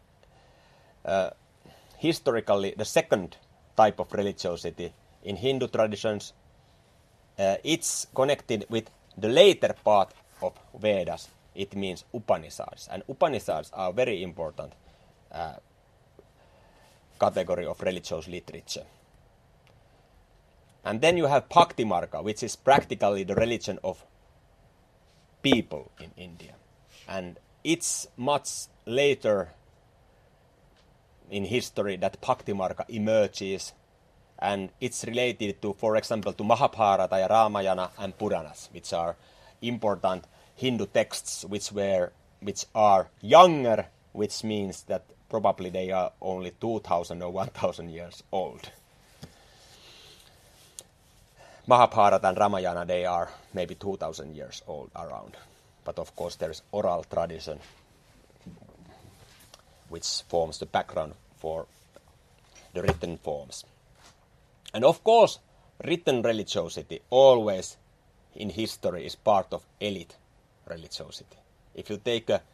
historically the second type of religiosity in Hindu traditions, it's connected with the later part of Vedas. It means Upanishads, and Upanishads are very important category of religious literature. And then you have Bhakti Marga, which is practically the religion of people in India, and it's much later in history that Bhakti Marga emerges, and it's related to, for example, to Mahabharata, Ramayana, and Puranas, which are important Hindu texts which are younger, which means that probably they are only 2,000 or 1,000 years old. Mahabharata and Ramayana, they are maybe 2,000 years old around. But of course there is oral tradition which forms the background for the written forms. And of course, written religiosity always in history is part of elite religiosity. If you take a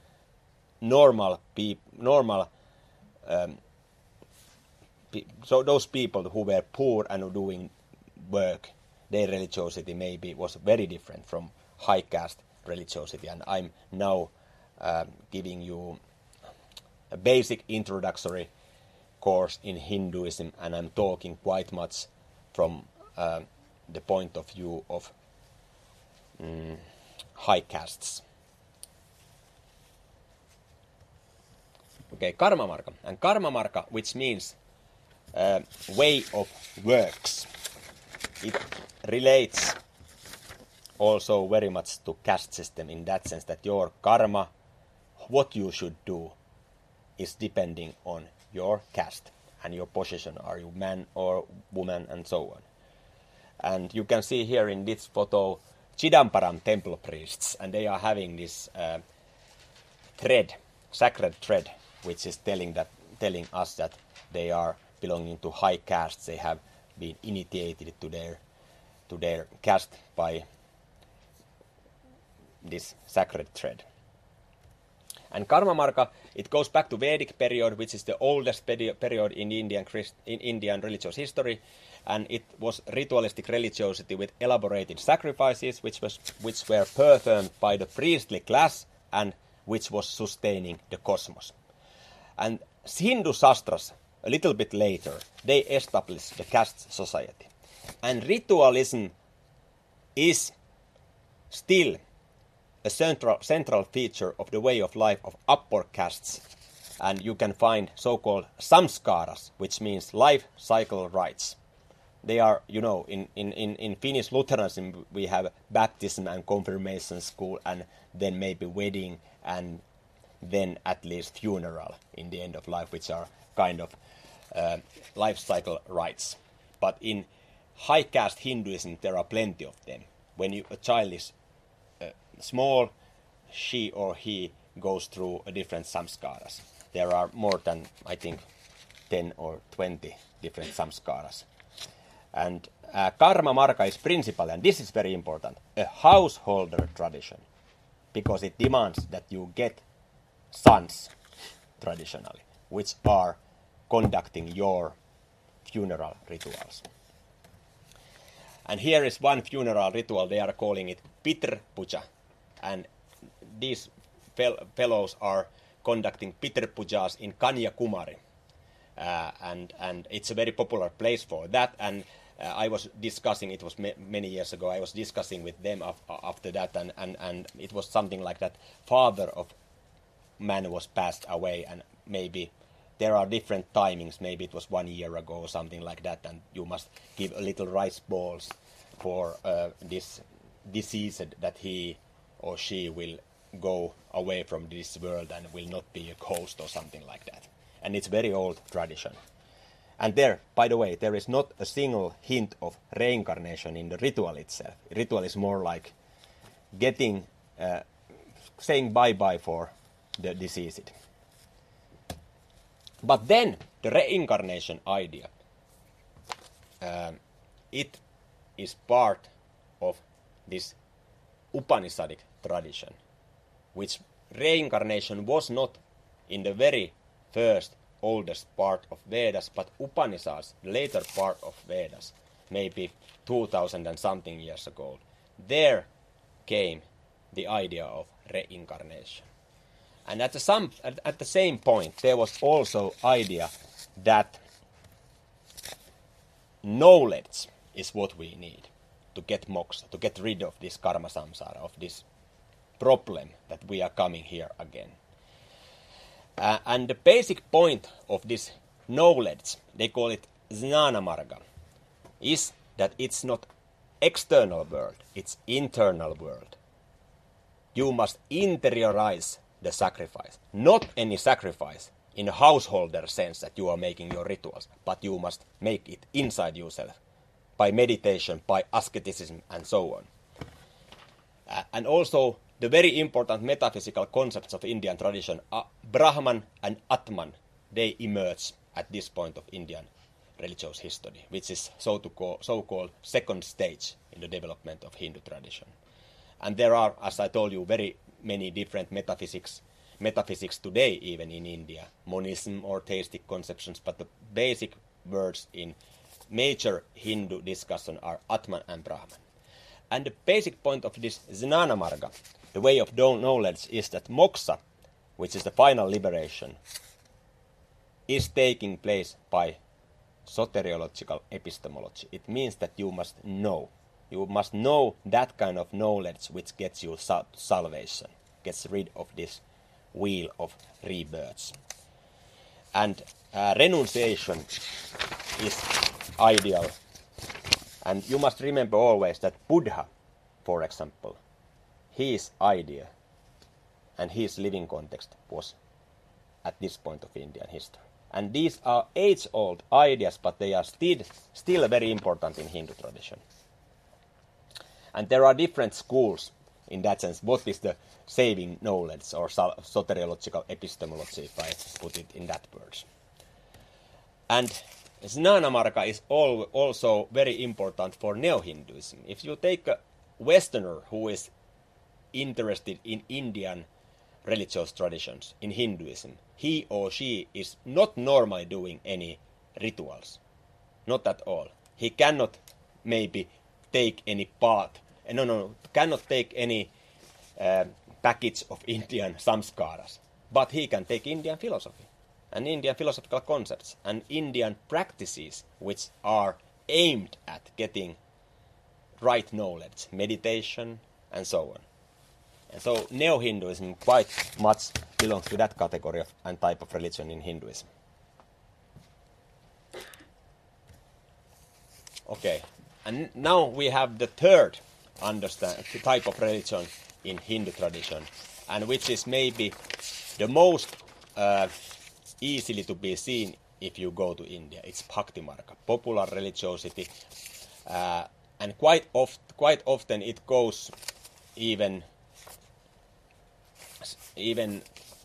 so those people who were poor and doing work, their religiosity maybe was very different from high caste religiosity. And I'm now giving you a basic introductory course in Hinduism, and I'm talking quite much from the point of view of high castes. Okay, Karma Marga. And Karma Marga, which means way of works. It relates also very much to caste system in that sense that your karma, what you should do, is depending on your caste and your position. Are you man or woman, and so on. And you can see here in this photo Chidambaram temple priests, and they are having this thread, sacred thread, which is telling us that they are belonging to high castes. They have been initiated to their caste by this sacred thread. And Karma Marga, it goes back to Vedic period, which is the oldest period in Indian religious history, and it was ritualistic religiosity with elaborated sacrifices, which were performed by the priestly class and which was sustaining the cosmos. And Hindu Shastras, a little bit later, they established the caste society. And ritualism is still a central feature of the way of life of upper castes. And you can find so-called samskaras, which means life cycle rites. They are, in Finnish Lutheranism, we have baptism and confirmation school, and then maybe wedding, and then at least funeral in the end of life, which are kind of life cycle rites. But in high caste Hinduism, there are plenty of them. When a child is small, she or he goes through a different samskaras. There are more than, I think, 10 or 20 different samskaras. And karma marka is principally, and this is very important, a householder tradition, because it demands that you get sons traditionally, which are conducting your funeral rituals. And here is one funeral ritual, they are calling it Pitr Puja. And these fellows are conducting Pitr Pujas in Kanyakumari. And it's a very popular place for that. And I was discussing, it was many years ago, I was discussing with them after that, and it was something like that father of man was passed away, and maybe there are different timings, maybe it was 1 year ago or something like that, and you must give a little rice balls for this deceased, that he or she will go away from this world and will not be a ghost or something like that. And it's very old tradition. And there, by the way, there is not a single hint of reincarnation in the ritual itself. Ritual is more like getting, saying bye-bye for the deceased. But then, the reincarnation idea, it is part of this Upanishadic tradition, which reincarnation was not in the very first oldest part of Vedas, but Upanishads, the later part of Vedas, maybe 2000 and something years ago, there came the idea of reincarnation. And at the same point, there was also idea that knowledge is what we need to get moksha, to get rid of this karma samsara, of this problem that we are coming here again. And the basic point of this knowledge, they call it jnana marga, is that it's not external world, it's internal world. You must interiorize the sacrifice. Not any sacrifice in a householder sense that you are making your rituals, but you must make it inside yourself by meditation, by asceticism, and so on. And also the very important metaphysical concepts of Indian tradition, Brahman and Atman, they emerge at this point of Indian religious history, which is so-called second stage in the development of Hindu tradition. And there are, as I told you, very many different metaphysics today, even in India, monism or theistic conceptions, but the basic words in major Hindu discussion are Atman and Brahman. And the basic point of this jnana marga, the way of knowledge, is that moksha, which is the final liberation, is taking place by soteriological epistemology. It means that you must know. You must know that kind of knowledge which gets you salvation, gets rid of this wheel of rebirths. And renunciation is ideal. And you must remember always that Buddha, for example, his idea and his living context was at this point of Indian history. And these are age-old ideas, but they are still very important in Hindu tradition. And there are different schools in that sense. What is the saving knowledge or soteriological epistemology, if I put it in that words? And jnana marga is also very important for Neo-Hinduism. If you take a Westerner who is interested in Indian religious traditions, in Hinduism, he or she is not normally doing any rituals. Not at all. He cannot maybe take any part, cannot take any package of Indian samskaras, but he can take Indian philosophy and Indian philosophical concepts and Indian practices which are aimed at getting right knowledge, meditation, and so on. And so Neo-Hinduism quite much belongs to that category of and type of religion in Hinduism. Okay, and now we have the third type of religion in Hindu tradition, and which is maybe the most easily to be seen if you go to India. It's Bhakti Marga, popular religiosity, and quite often it goes even even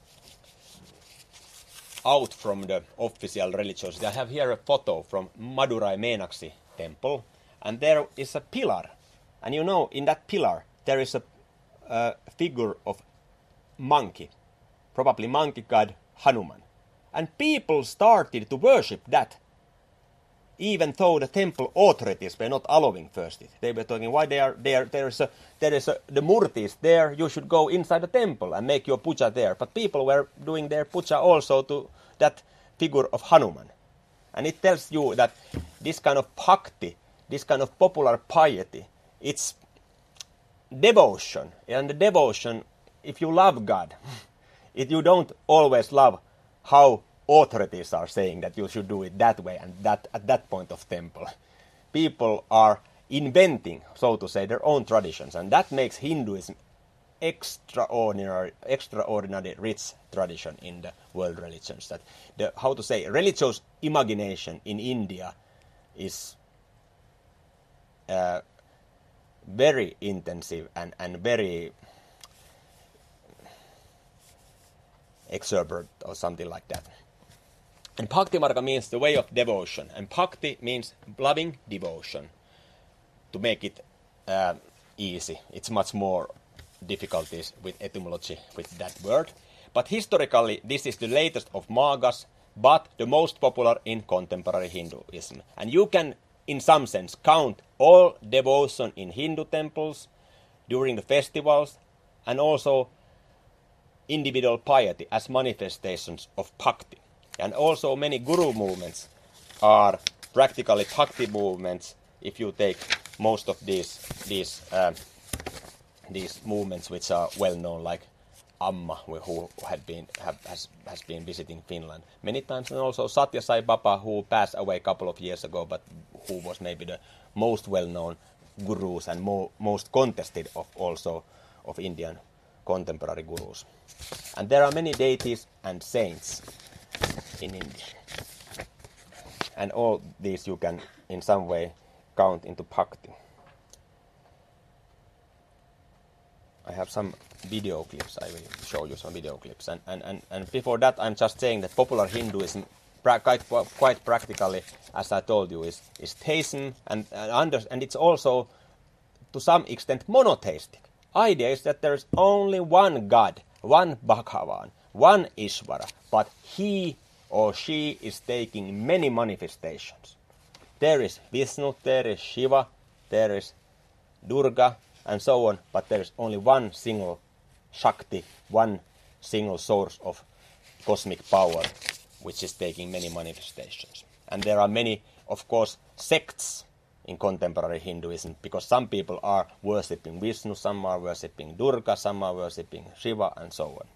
out from the official religiosity. I have here a photo from Madurai Meenakshi temple, and there is a pillar, and you know, in that pillar there is a figure of monkey, probably monkey god Hanuman, and people started to worship that, even though the temple authorities were not allowing first it. They were talking, why they are there? There is the murti is there. You should go inside the temple and make your puja there. But people were doing their puja also to that figure of Hanuman, and it tells you that this kind of bhakti, this kind of popular piety, it's devotion, and the devotion, if you love God, you don't always love how authorities are saying that you should do it that way and that at that point of temple. People are inventing, so to say, their own traditions, and that makes Hinduism extraordinary rich tradition in the world religions. That the, how to say, religious imagination in India is very intensive and very exuberant or something like that. And Bhakti Marga means the way of devotion, and Bhakti means loving devotion. To make it easy, it's much more difficulties with etymology with that word. But historically, this is the latest of Margas, but the most popular in contemporary Hinduism. And you can, in some sense, count all devotion in Hindu temples during the festivals, and also individual piety as manifestations of bhakti. And also many guru movements are practically bhakti movements. If you take most of these movements which are well known, like Amma, who has been visiting Finland many times, and also Satya Sai Baba, who passed away a couple of years ago, but who was maybe the most well known gurus and most contested of Indian contemporary gurus. And there are many deities and saints in India, and all these you can in some way count into bhakti. I have some video clips. I will show you some video clips, and before that I'm just saying that popular Hinduism quite practically, as I told you, is theism, and it's also to some extent monotheistic. Idea is that there is only one God, one Bhagavan, one Ishvara, but he or she is taking many manifestations. There is Vishnu, there is Shiva, there is Durga, and so on, but there is only one single Shakti, one single source of cosmic power, which is taking many manifestations. And there are many, of course, sects in contemporary Hinduism, because some people are worshipping Vishnu, some are worshipping Durga, some are worshipping Shiva, and so on.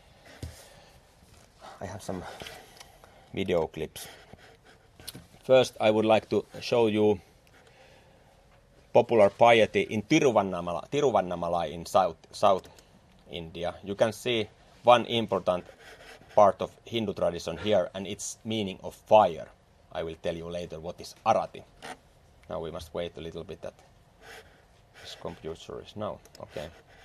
I have some video clips. First, I would like to show you popular piety in Tiruvannamalai in South India. You can see one important part of Hindu tradition here, and its meaning of fire. I will tell you later what is Arati. Now we must wait a little bit that this computer is now. Okay.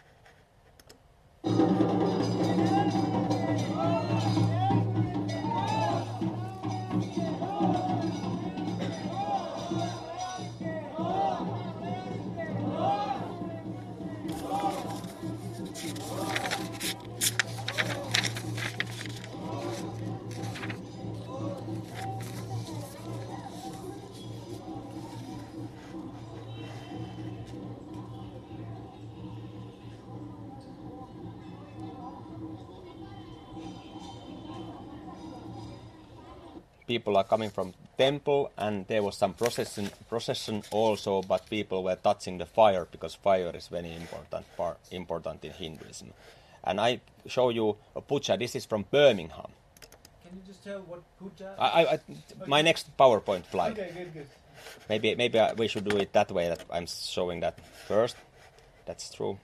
People are coming from temple, and there was some procession also, but people were touching the fire, because fire is very important in Hinduism. And I show you a puja. This is from Birmingham. Can you just tell what puja? My next PowerPoint slide. Okay, good. Maybe we should do it that way, that I'm showing that first. That's true.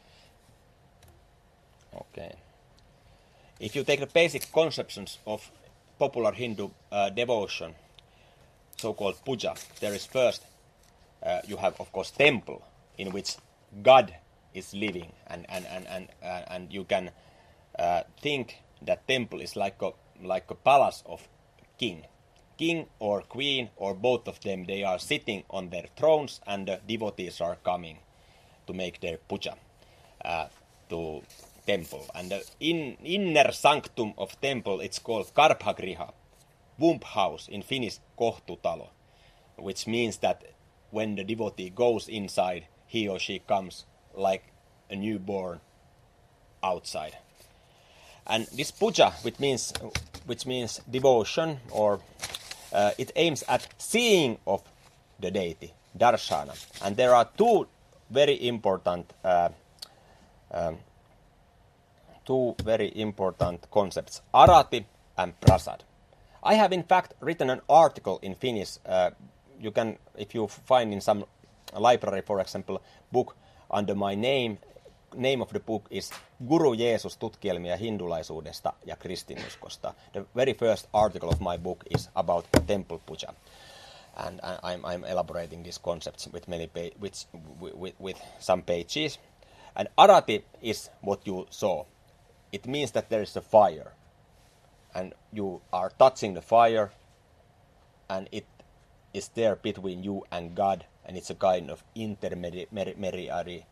Okay. If you take the basic conceptions of popular Hindu devotion, so-called puja, there is first, you have, of course, temple in which God is living, and you can think that temple is like a palace of king or queen or both of them. They are sitting on their thrones and the devotees are coming to make their puja to temple. And the inner sanctum of temple, it's called Garbhagriha, womb house, in Finnish kohtutalo, which means that when the devotee goes inside, he or she comes like a newborn outside. And this puja, which means devotion, or it aims at seeing of the deity, darshana. And there are two very important concepts, arati and prasad. I have in fact written an article in Finnish. You can, if you find in some library, for example, book under my name of the book is Guru Jeesus, tutkielmia hindulaisuudesta ja kristinuskosta. The very first article of my book is about temple puja. And I'm elaborating these concepts with with some pages. And arati is what you saw. It means that there is a fire. And you are touching the fire, and it is there between you and God, and it's a kind of intermediary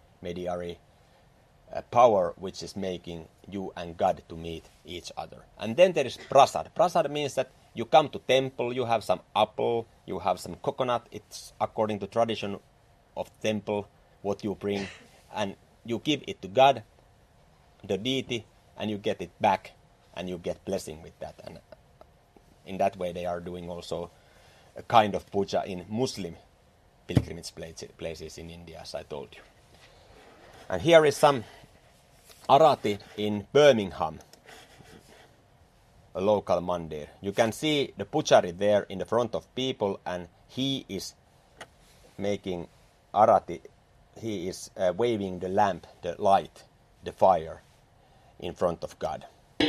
power which is making you and God to meet each other. And then there is prasad. Prasad means that you come to temple, you have some apple, you have some coconut. It's according to tradition of temple what you bring, and you give it to God, the deity, and you get it back, and you get blessing with that. And in that way they are doing also a kind of puja in Muslim pilgrimage places in India, as I told you. And here is some arati in Birmingham, a local mandir. You can see the pujari there in the front of people, and he is making arati. He is waving the lamp, the light, the fire in front of God.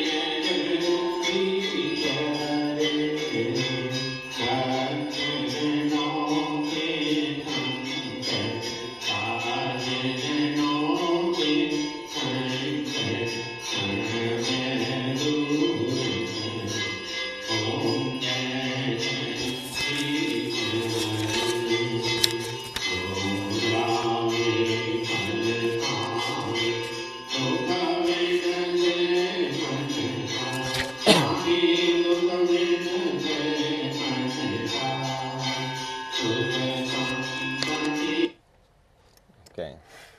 Okay.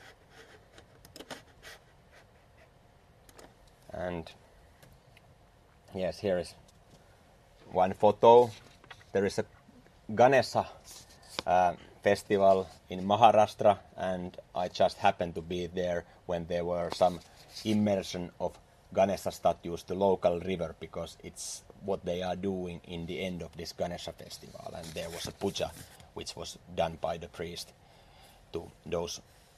And yes, here is one photo. There is a Ganesha festival in Maharashtra, and I just happened to be there when there were some immersion of Ganesha statues to local river, because it's what they are doing in the end of this Ganesha festival. And there was a puja which was done by the priest to those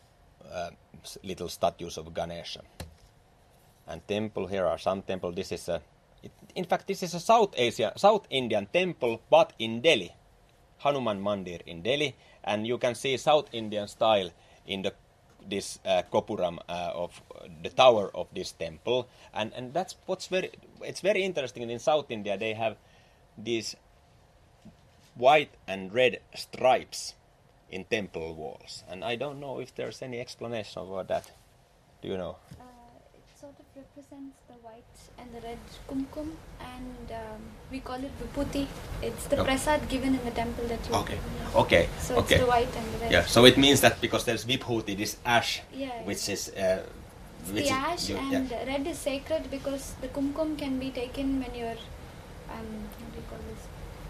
little statues of Ganesha. And temple, here are some temple. This is in fact this is a South Indian temple, but in Delhi, Hanuman Mandir in Delhi, and you can see South Indian style in this Gopuram of the tower of this temple, and that's it's very interesting. In South India they have these white and red stripes in temple walls, and I don't know if there's any explanation about that. Do you know? It sort of represents the white and the red kumkum, and we call it vibhuti. It's the prasad given in the temple that you Okay. So it's the white and the red. Yeah, so it means that because there's vibhuti, this ash, which is the ash, and red is sacred because the kumkum can be taken when you're what do you call this?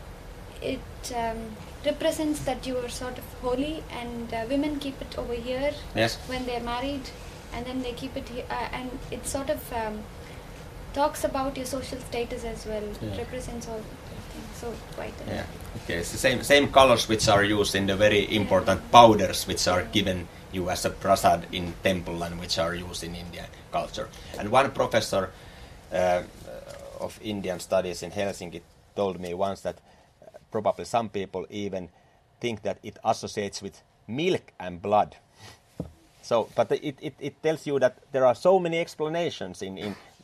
It represents that you are sort of holy, and women keep it over here when they're married, and then they keep it here, and it sort of talks about your social status as well. It represents all things. So white. Okay, it's the same colors which are used in the very important powders which are given you as a prasad in temple and which are used in Indian culture. And one professor of Indian studies in Helsinki told me once that probably some people even think that it associates with milk and blood. So, but it tells you that there are so many explanations in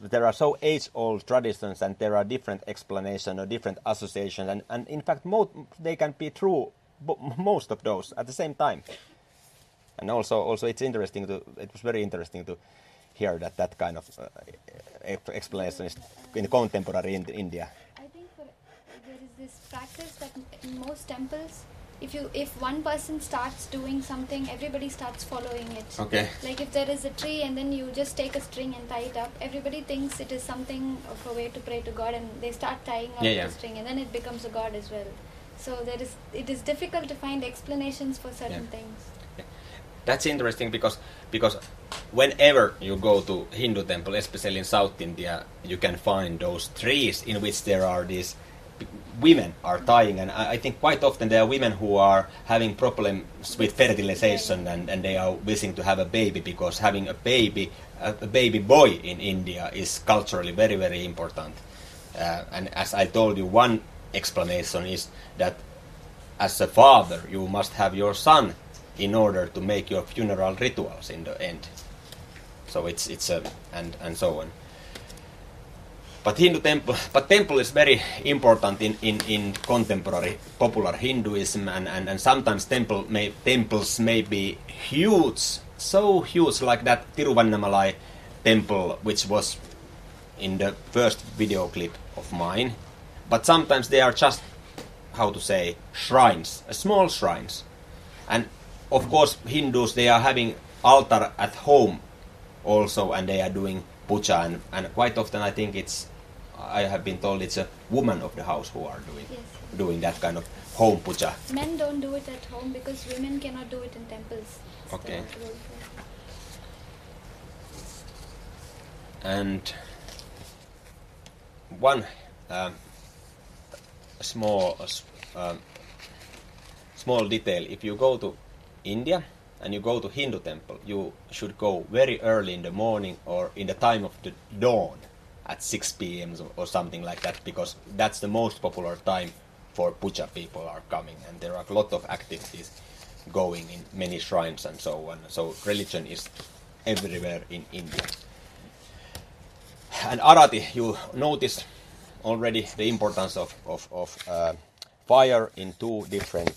there are so age-old traditions, and there are different explanations or different associations, and in fact they can be true, most of those at the same time. And also it was very interesting to hear that kind of explanation is in contemporary India. I think there is this practice that in most temples, if one person starts doing something, everybody starts following it. Okay. Like if there is a tree and then you just take a string and tie it up, everybody thinks it is something of a way to pray to God, and they start tying up the string, and then it becomes a god as well. So it is difficult to find explanations for certain things. Yeah. That's interesting because whenever you go to Hindu temple, especially in South India, you can find those trees in which there are these women are tying, and I think quite often there are women who are having problems with fertilization, and they are wishing to have a baby, because having a baby boy in India is culturally very, very important. And as I told you, one explanation is that as a father you must have your son in order to make your funeral rituals in the end. So it's and so on. But temple is very important in contemporary popular Hinduism, and sometimes temples may be huge, so huge, like that Tiruvannamalai temple, which was in the first video clip of mine. But sometimes they are just, shrines, small shrines. And of course Hindus, they are having altar at home also, and they are doing puja, and quite often I have been told it's a woman of the house who are doing that kind of home puja. Men don't do it at home because women cannot do it in temples. Okay. And one small detail: if you go to India and you go to Hindu temple, you should go very early in the morning or in the time of the dawn at 6 p.m. or something like that, because that's the most popular time for puja. People are coming, and there are a lot of activities going in many shrines and so on. So religion is everywhere in India. And Arati, you notice already the importance of fire in two different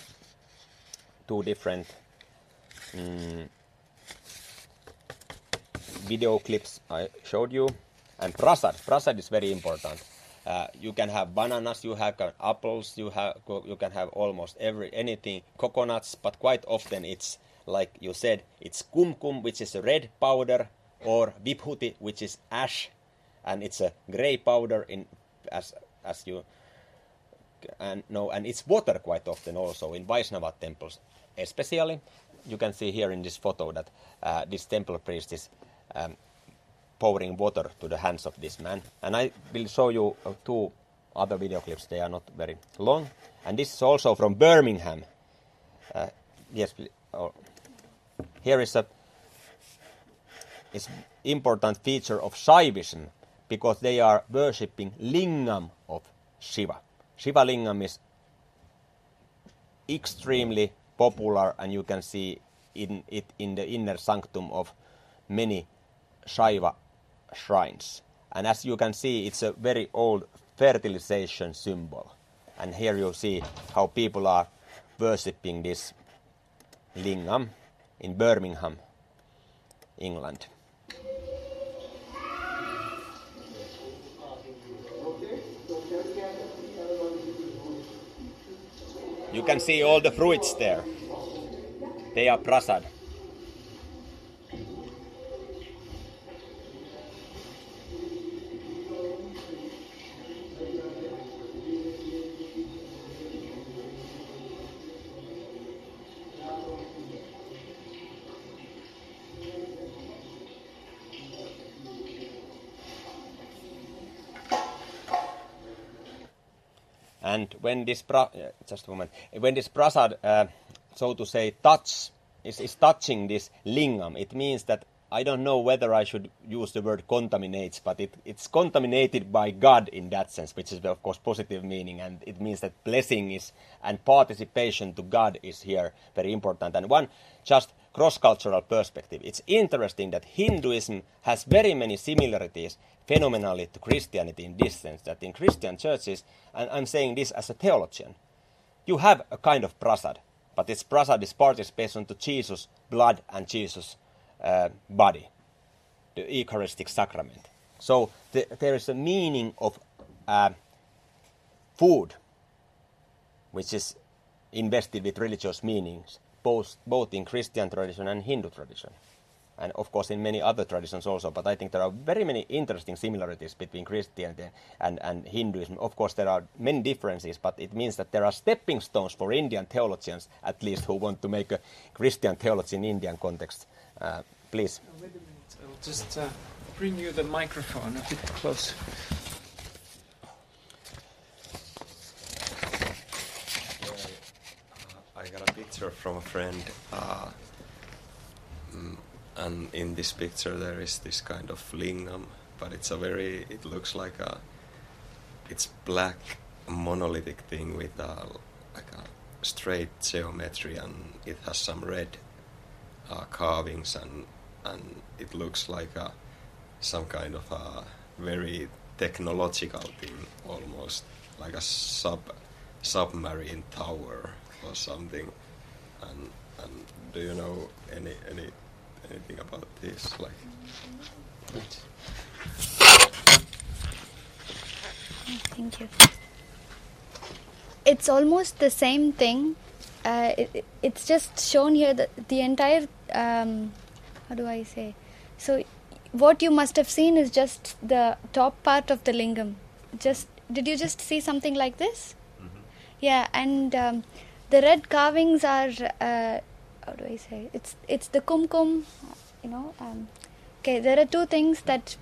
video clips I showed you. And prasad is very important. You can have bananas, you have apples, you can have almost anything, coconuts, but quite often it's, like you said, it's kumkum, which is a red powder, or vibhuti, which is ash, and it's a grey powder as you know, and it's water quite often also in Vaishnava temples, especially. You can see here in this photo that this temple priest is pouring water to the hands of this man. And I will show you two other video clips. They are not very long. And this is also from Birmingham. Yes, please. Here is is important feature of Shaivism, because they are worshipping lingam of Shiva. Shiva lingam is extremely popular, and you can see in the inner sanctum of many Shaiva shrines. And as you can see, it's a very old fertilization symbol. And here you see how people are worshipping this lingam in Birmingham, England. You can see all the fruits there. They are prasad. And when this when this prasad, so to say, is touching this lingam, it means that, I don't know whether I should use the word contaminates, but it's contaminated by God in that sense, which is of course positive meaning, and it means that blessing is and participation to God is here very important. And one just cross-cultural perspective, it's interesting that Hinduism has very many similarities phenomenally to Christianity in this sense, that in Christian churches, and I'm saying this as a theologian, you have a kind of prasad, but this prasad is participation to Jesus' blood and Jesus' body, the Eucharistic sacrament. So there is a meaning of food, which is invested with religious meanings, both in Christian tradition and Hindu tradition. And of course in many other traditions also, but I think there are very many interesting similarities between Christianity and Hinduism. Of course there are many differences, but it means that there are stepping stones for Indian theologians, at least, who want to make a Christian theology in Indian context. Please. Wait a minute, I'll just bring you the microphone a bit closer. I got a picture from a friend, and in this picture there is this kind of lingam, but it looks like it's black monolithic thing with like a straight geometry, and it has some red carvings, and it looks like some kind of a very technological thing, almost like a submarine tower or something. And do you know anything about this? Like, Thank you. It's almost the same thing. It's just shown here that the entire, how do I say? So what you must have seen is just the top part of the lingam. Did you just see something like this? mm-hmm. Yeah, and the red carvings are, how do I say? It's the kumkum, you know. Okay, there are two things that.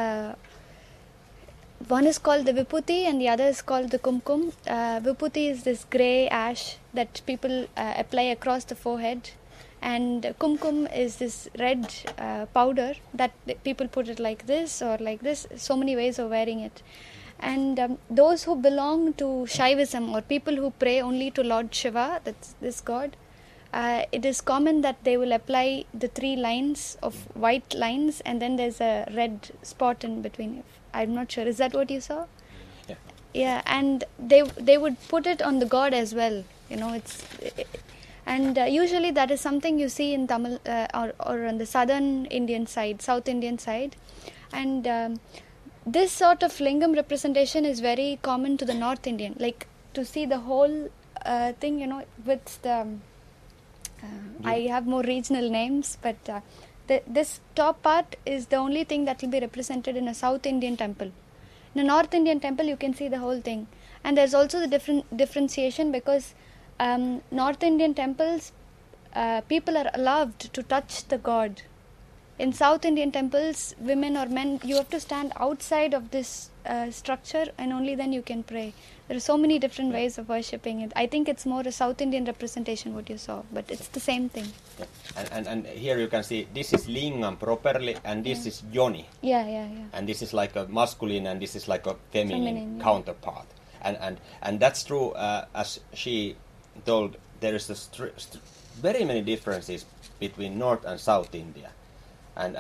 One is called the Vibhuti and the other is called the Kumkum. Vibhuti is this grey ash that people apply across the forehead, and Kumkum is this red powder that people put it like this or like this. So many ways of wearing it. And those who belong to Shaivism, or people who pray only to Lord Shiva, that's this god, it is common that they will apply the 3 lines of white lines, and then there's a red spot in between. I'm not sure. Is that what you saw? Yeah. Yeah, and they would put it on the god as well. You know, and usually that is something you see in Tamil or on the southern Indian side, South Indian side, and this sort of lingam representation is very common to the North Indian. Like to see the whole thing, you know, with the. I have more regional names, but this top part is the only thing that will be represented in a South Indian temple. In a North Indian temple, you can see the whole thing. And there's also the differentiation because North Indian temples, people are allowed to touch the god. In South Indian temples, women or men, you have to stand outside of this structure, and only then you can pray. There are so many different ways of worshipping it. I think it's more a South Indian representation what you saw, but it's the same thing. Yeah. And here you can see this is lingam properly, and this is yoni. Yeah. And this is like a masculine, and this is like a feminine counterpart. And that's true. As she told, there is very many differences between North and South India. And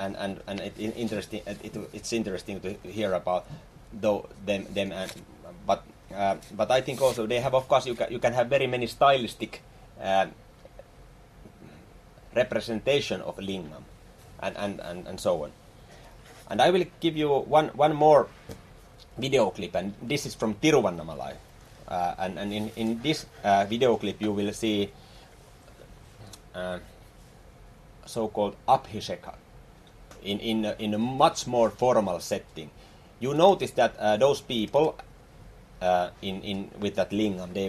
it's interesting to hear about them but I think also they have, of course, you can have very many stylistic representation of lingam and so on. And I will give you one more video clip, and this is from Tiruvannamalai, and in this video clip you will see so-called abhisheka in a much more formal setting. You notice that those people with that lingam, they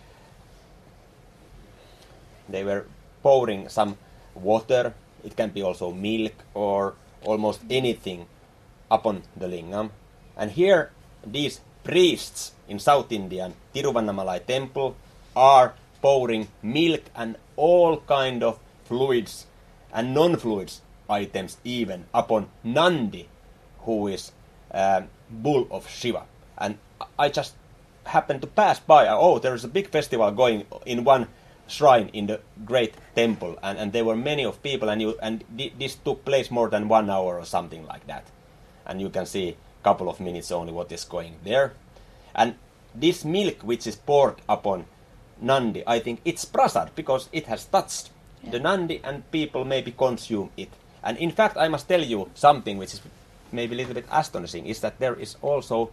were pouring some water. It can be also milk or almost anything upon the lingam. And here these priests in South Indian Tiruvannamalai temple are pouring milk and all kind of fluids and non-fluids items even upon Nandi, who is bull of Shiva. And I just happened to pass by. There is a big festival going in one shrine in the great temple, and there were many of people, and this took place more than 1 hour or something like that, and you can see a couple of minutes only what is going there. And this milk which is poured upon Nandi, I think it's prasad because it has touched the Nandi, and people maybe consume it. And in fact, I must tell you something which is maybe a little bit astonishing, is that there is also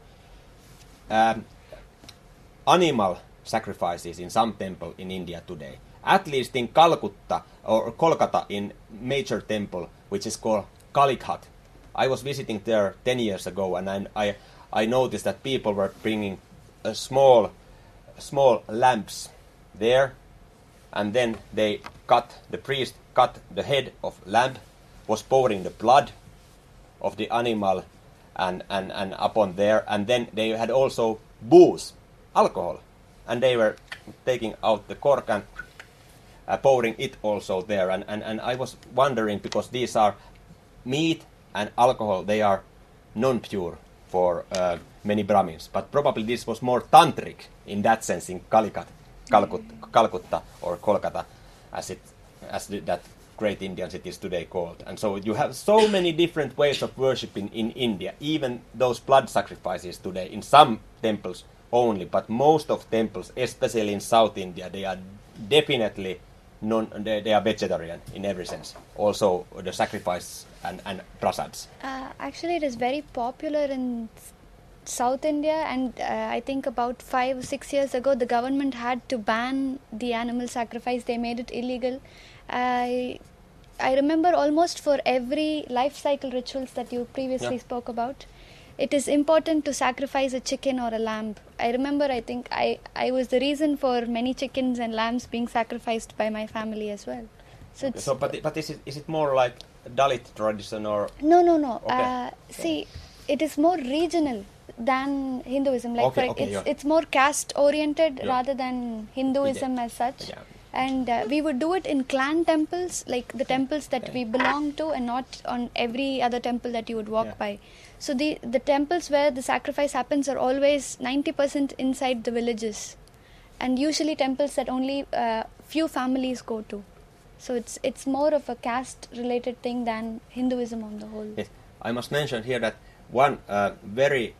animal sacrifices in some temple in India today. At least in Calcutta or Kolkata, in major temple which is called Kalighat. I was visiting there 10 years ago, and I noticed that people were bringing small lamps there, and then the priest cut the head of lamb, was pouring the blood of the animal and upon there, and then they had also booze, alcohol, and they were taking out the cork and pouring it also there, and I was wondering, because these are meat and alcohol, they are non-pure for many Brahmins, but probably this was more tantric in that sense in Calcutta or Kolkata, as that great Indian city is today called. And so you have so many different ways of worshipping in India, even those blood sacrifices today in some temples only, but most of temples, especially in South India, they are definitely they are vegetarian in every sense. Also the sacrifice and prasads. Actually, it is very popular in South India, and I think about 5 or 6 years ago the government had to ban the animal sacrifice. They made it illegal. I remember almost for every life cycle rituals that you previously spoke about, it is important to sacrifice a chicken or a lamb. I remember, I think I was the reason for many chickens and lambs being sacrificed by my family as well. So, but is it more like Dalit tradition or? No. Okay. See, it is more regional than Hinduism. Like it's more caste oriented rather than Hinduism as such. Yeah. And we would do it in clan temples, like the temples that we belong to, and not on every other temple that you would walk by. So the temples where the sacrifice happens are always 90% inside the villages, and usually temples that only few families go to. So it's more of a caste related thing than Hinduism on the whole. Yes. I must mention here that one very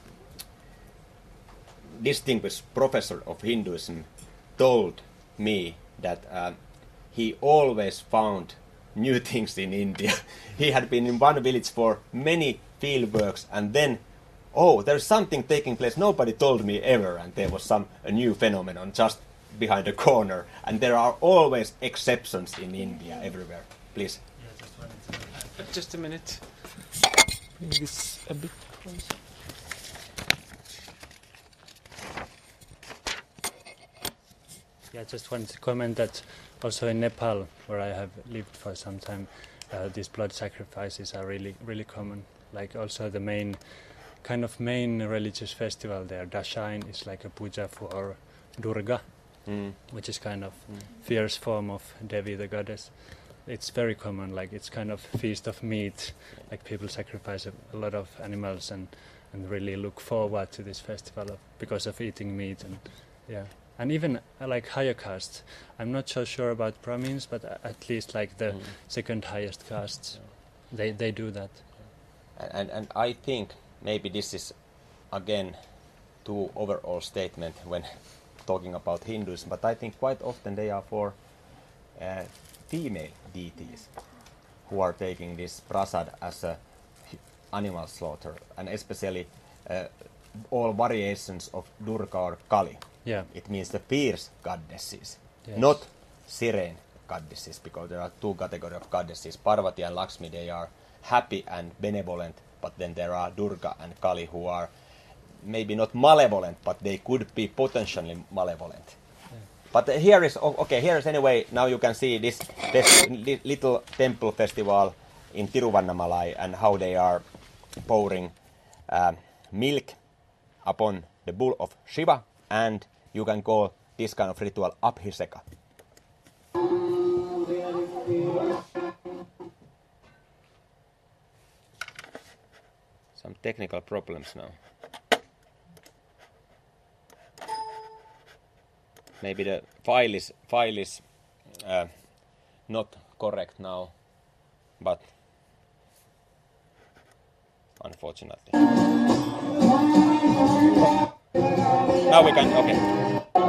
distinguished professor of Hinduism told me that he always found new things in India. He had been in one village for many field works, and then, there's something taking place nobody told me ever, and there was a new phenomenon just behind the corner, and there are always exceptions in India everywhere. Please. Just a minute. Bring this a bit closer. Yeah, I just wanted to comment that also in Nepal, where I have lived for some time, these blood sacrifices are really, really common. Like also the main religious festival there, Dashain, is like a puja for Durga, which is kind of fierce form of Devi, the goddess. It's very common, like it's kind of feast of meat, like people sacrifice a lot of animals and really look forward to this festival because of eating meat and even like higher castes. I'm not so sure about Brahmins, but at least like the second highest castes, they do that. And I think maybe this is again too overall statement when talking about Hinduism, but I think quite often they are for female deities who are taking this prasad as a animal slaughter, and especially all variations of Durga or Kali. Yeah. It means the fierce goddesses, yes. Not serene goddesses, because there are two categories of goddesses. Parvati and Lakshmi, they are happy and benevolent, but then there are Durga and Kali who are maybe not malevolent, but they could be potentially malevolent. Yeah. But here is anyway, now you can see this little temple festival in Tiruvannamalai and how they are pouring milk upon the bull of Shiva, and you can call this kind of ritual Abhiseka. Some technical problems now. maybe the file is not correct now, but unfortunately. Now we can, okay.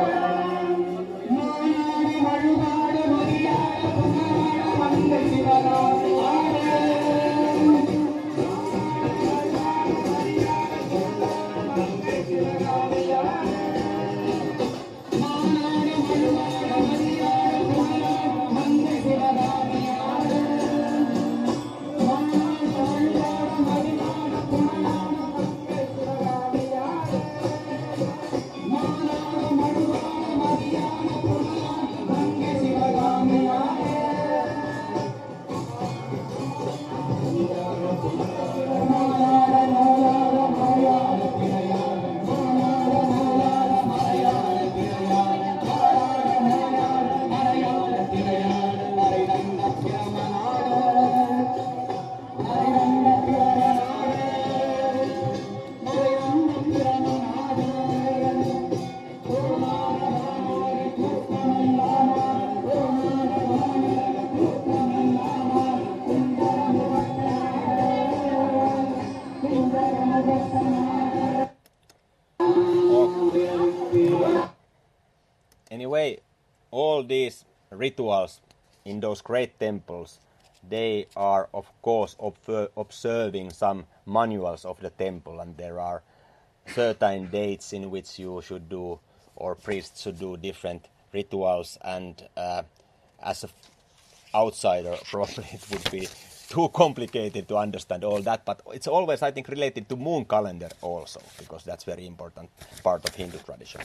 Anyway, all these rituals in those great temples, they are of course observing some manuals of the temple, and there are certain dates in which you should do, or priests should do different rituals, and as an outsider probably it would be too complicated to understand all that, but it's always, I think, related to moon calendar also, because that's very important part of Hindu tradition.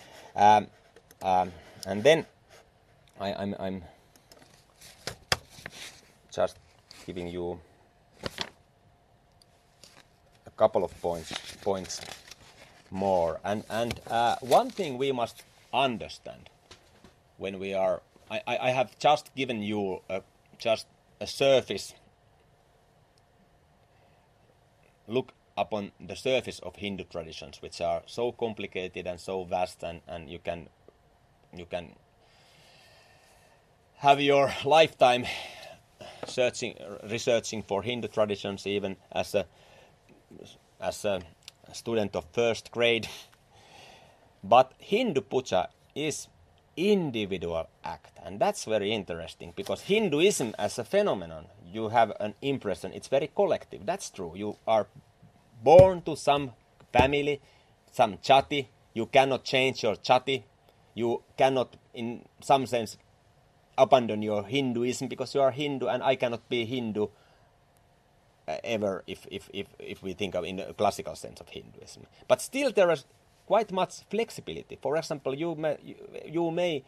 And then I'm just giving you a couple of points more. And one thing we must understand when we are, I have just given you just a surface look upon the surface of Hindu traditions, which are so complicated and so vast, and you can have your lifetime researching for Hindu traditions, even as a student of first grade. But Hindu puja is individual act, and that's very interesting, because Hinduism as a phenomenon, you have an impression it's very collective. That's true. You are born to some family, some chati. You cannot change your chati. You cannot, in some sense, abandon your Hinduism because you are Hindu, and I cannot be Hindu ever if we think of in the classical sense of Hinduism. But still there is quite much flexibility. For example, you may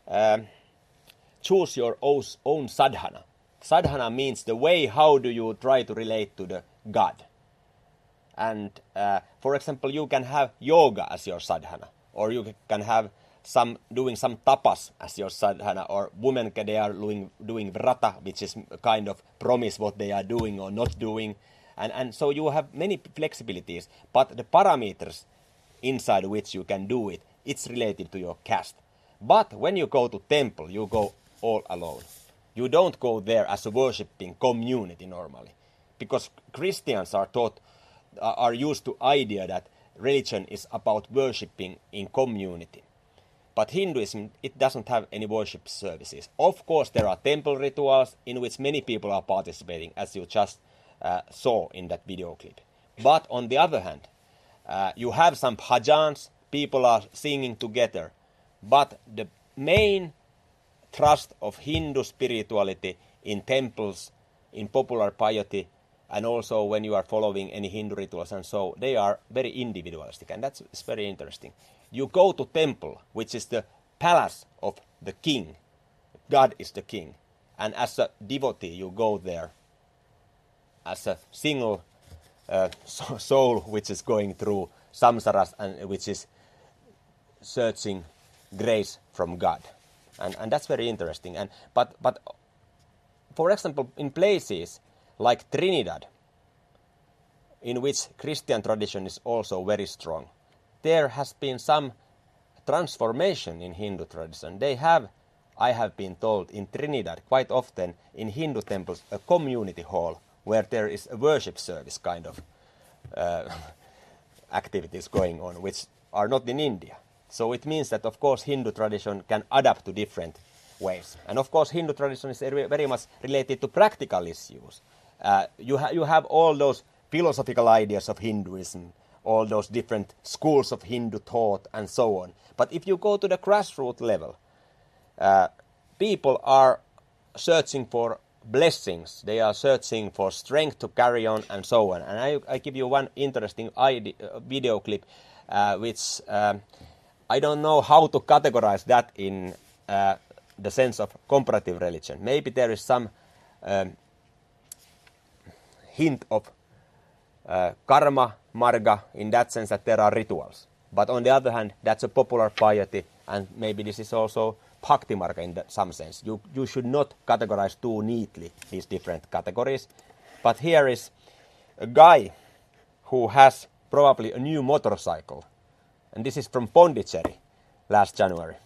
choose your own sadhana. Sadhana means the way how do you try to relate to the God. And for example, you can have yoga as your sadhana, or you can have doing some tapas as your sadhana, or women they are doing vrata, which is a kind of promise what they are doing or not doing, and so you have many flexibilities, but the parameters inside which you can do it, it's related to your caste. But when you go to temple, you go all alone. You don't go there as a worshipping community normally, because Christians are used to idea that religion is about worshipping in community. But Hinduism, it doesn't have any worship services. Of course, there are temple rituals in which many people are participating, as you just saw in that video clip. But on the other hand, you have some bhajans, people are singing together. But the main thrust of Hindu spirituality in temples, in popular piety, and also when you are following any Hindu rituals and so, they are very individualistic, and that's very interesting. You go to temple, which is the palace of the king. God is the king. And as a devotee, you go there as a single soul which is going through samsaras and which is searching grace from God. And that's very interesting. But for example, in places like Trinidad, in which Christian tradition is also very strong, there has been some transformation in Hindu tradition. They have, I have been told, in Trinidad quite often in Hindu temples a community hall where there is a worship service kind of activities going on, which are not in India. So it means that, of course, Hindu tradition can adapt to different ways. And of course, Hindu tradition is very much related to practical issues. You have all those philosophical ideas of Hinduism, all those different schools of Hindu thought and so on. But if you go to the grassroots level, people are searching for blessings. They are searching for strength to carry on and so on. And I give you one interesting video clip, which I don't know how to categorize that in the sense of comparative religion. Maybe there is some hint of karma, marga, in that sense that there are rituals. But on the other hand, that's a popular piety, and maybe this is also bhakti marga in some sense. You should not categorize too neatly these different categories. But here is a guy who has probably a new motorcycle. And this is from Pondicherry last January.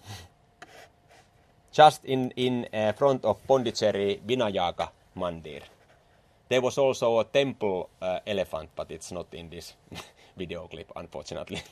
Just in front of Pondicherry Vinayaka Mandir. There was also a temple elephant, but it's not in this video clip, unfortunately.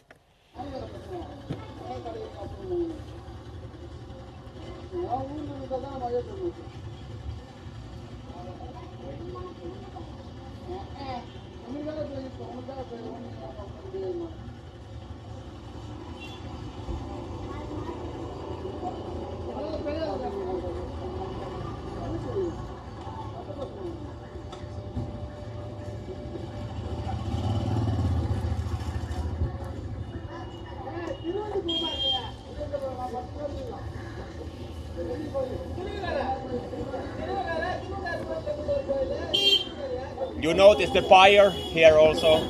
You notice the fire here also.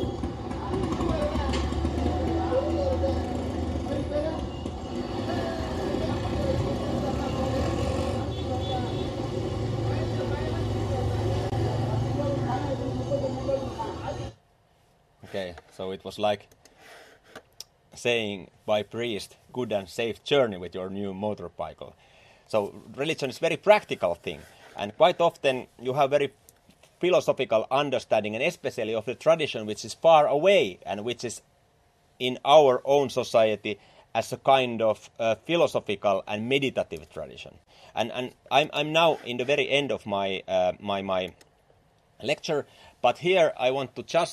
Okay, so it was like saying by priest, good and safe journey with your new motorcycle. So religion is a very practical thing, and quite often you have very philosophical understanding, and especially of the tradition which is far away and which is in our own society as a kind of philosophical and meditative tradition. And I'm now in the very end of my my lecture, but here I want to just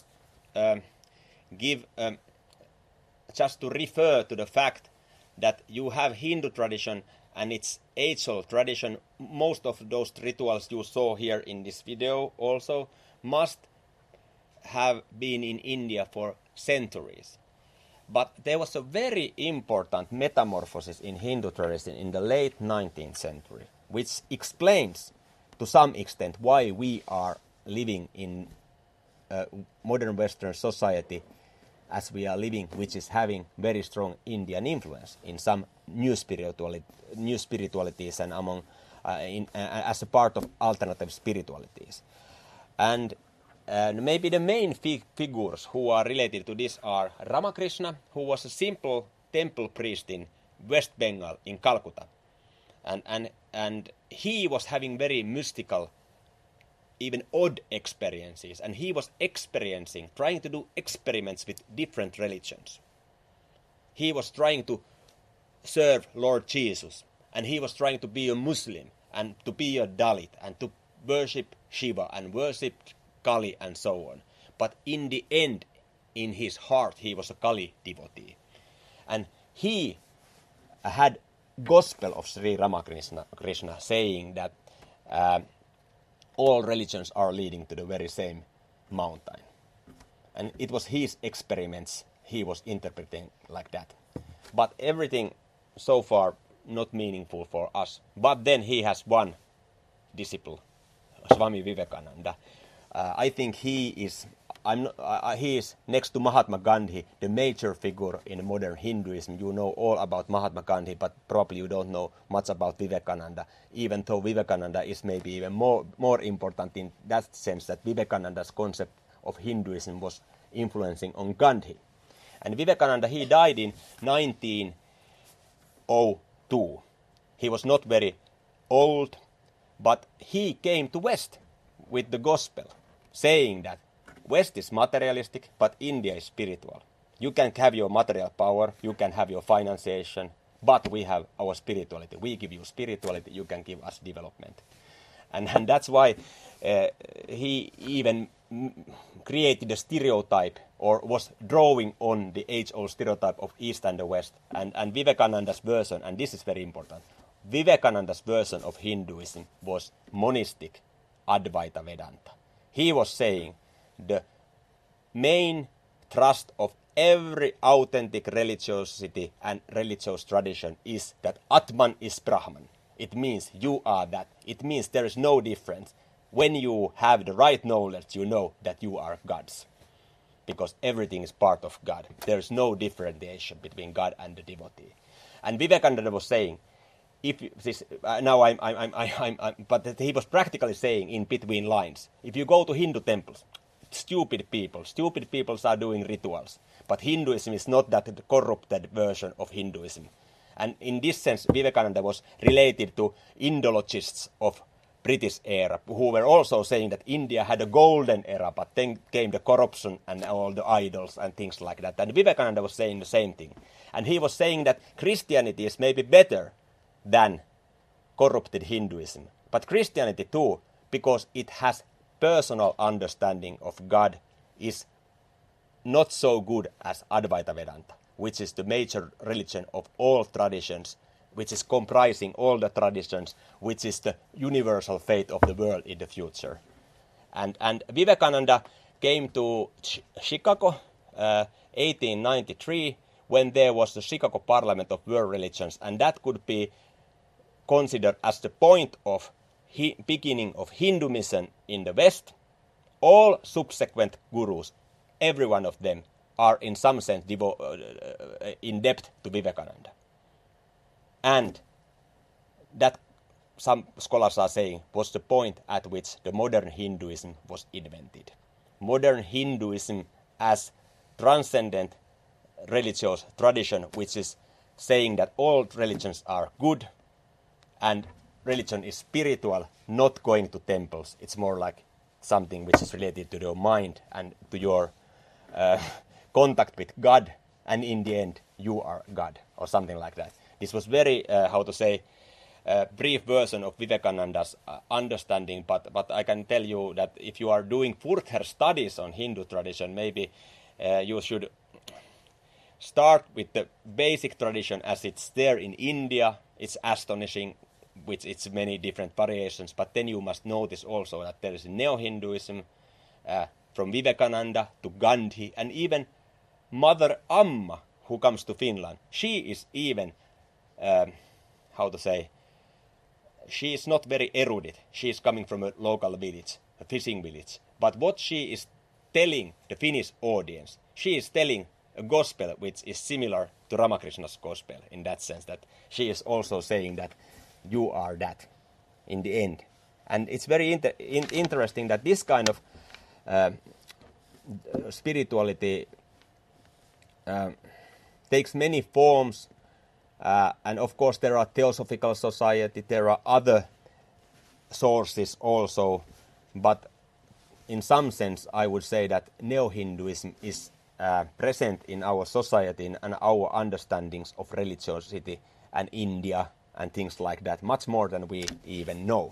just to refer to the fact that you have Hindu tradition and its age-old tradition. Most of those rituals you saw here in this video also must have been in India for centuries. But there was a very important metamorphosis in Hindu tradition in the late 19th century, which explains to some extent why we are living in modern Western society as we are living, which is having very strong Indian influence in some new spiritualities and among as a part of alternative spiritualities. And maybe the main figures who are related to this are Ramakrishna, who was a simple temple priest in West Bengal in Calcutta, and he was having very mystical, even odd experiences, and he was trying to do experiments with different religions. He was trying to serve Lord Jesus, and he was trying to be a Muslim, and to be a Dalit, and to worship Shiva, and worship Kali, and so on. But in the end, in his heart, he was a Kali devotee. And he had gospel of Sri Ramakrishna saying that all religions are leading to the very same mountain. And it was his experiments he was interpreting like that. But everything so far not meaningful for us. But then he has one disciple, Swami Vivekananda. I think he is next to Mahatma Gandhi, the major figure in modern Hinduism. You know all about Mahatma Gandhi, but probably you don't know much about Vivekananda, even though Vivekananda is maybe even more important in that sense that Vivekananda's concept of Hinduism was influencing on Gandhi. And Vivekananda, he died in 19 1802. He was not very old, but he came to West with the gospel, saying that West is materialistic, but India is spiritual. You can have your material power, you can have your financiation, but we have our spirituality. We give you spirituality, you can give us development. And that's why he even created a stereotype, or was drawing on the age-old stereotype of East and the West. And Vivekananda's version, and this is very important, Vivekananda's version of Hinduism was monistic Advaita Vedanta. He was saying the main thrust of every authentic religiosity and religious tradition is that Atman is Brahman. It means you are that. It means there is no difference. When you have the right knowledge, you know that you are gods. Because everything is part of God. There is no differentiation between God and the devotee. And Vivekananda was saying, if this but he was practically saying in between lines, if you go to Hindu temples, stupid people are doing rituals. But Hinduism is not that corrupted version of Hinduism. And in this sense, Vivekananda was related to Indologists of British era, who were also saying that India had a golden era, but then came the corruption and all the idols and things like that. And Vivekananda was saying the same thing. And he was saying that Christianity is maybe better than corrupted Hinduism. But Christianity too, because it has personal understanding of God, is not so good as Advaita Vedanta, which is the major religion of all traditions, which is comprising all the traditions, which is the universal fate of the world in the future. And Vivekananda came to Chicago 1893, when there was the Chicago Parliament of World Religions, and that could be considered as the point of beginning of Hinduism in the West. All subsequent gurus, every one of them, are in some sense in debt to Vivekananda. And that, some scholars are saying, was the point at which the modern Hinduism was invented. Modern Hinduism as transcendent religious tradition, which is saying that all religions are good and religion is spiritual, not going to temples. It's more like something which is related to your mind and to your contact with God, and in the end you are God, or something like that. This was very, brief version of Vivekananda's understanding, but I can tell you that if you are doing further studies on Hindu tradition, maybe you should start with the basic tradition as it's there in India. It's astonishing, which it's many different variations, but then you must notice also that there is Neo-Hinduism from Vivekananda to Gandhi, and even Mother Amma, who comes to Finland. She is even, she is not very erudite. She is coming from a local village, a fishing village. But what she is telling the Finnish audience, she is telling a gospel which is similar to Ramakrishna's gospel, in that sense that she is also saying that you are that in the end. And it's very interesting that this kind of spirituality takes many forms, and of course there are Theosophical Society, there are other sources also, but in some sense I would say that Neo-Hinduism is present in our society and our understandings of religiosity and India and things like that, much more than we even know.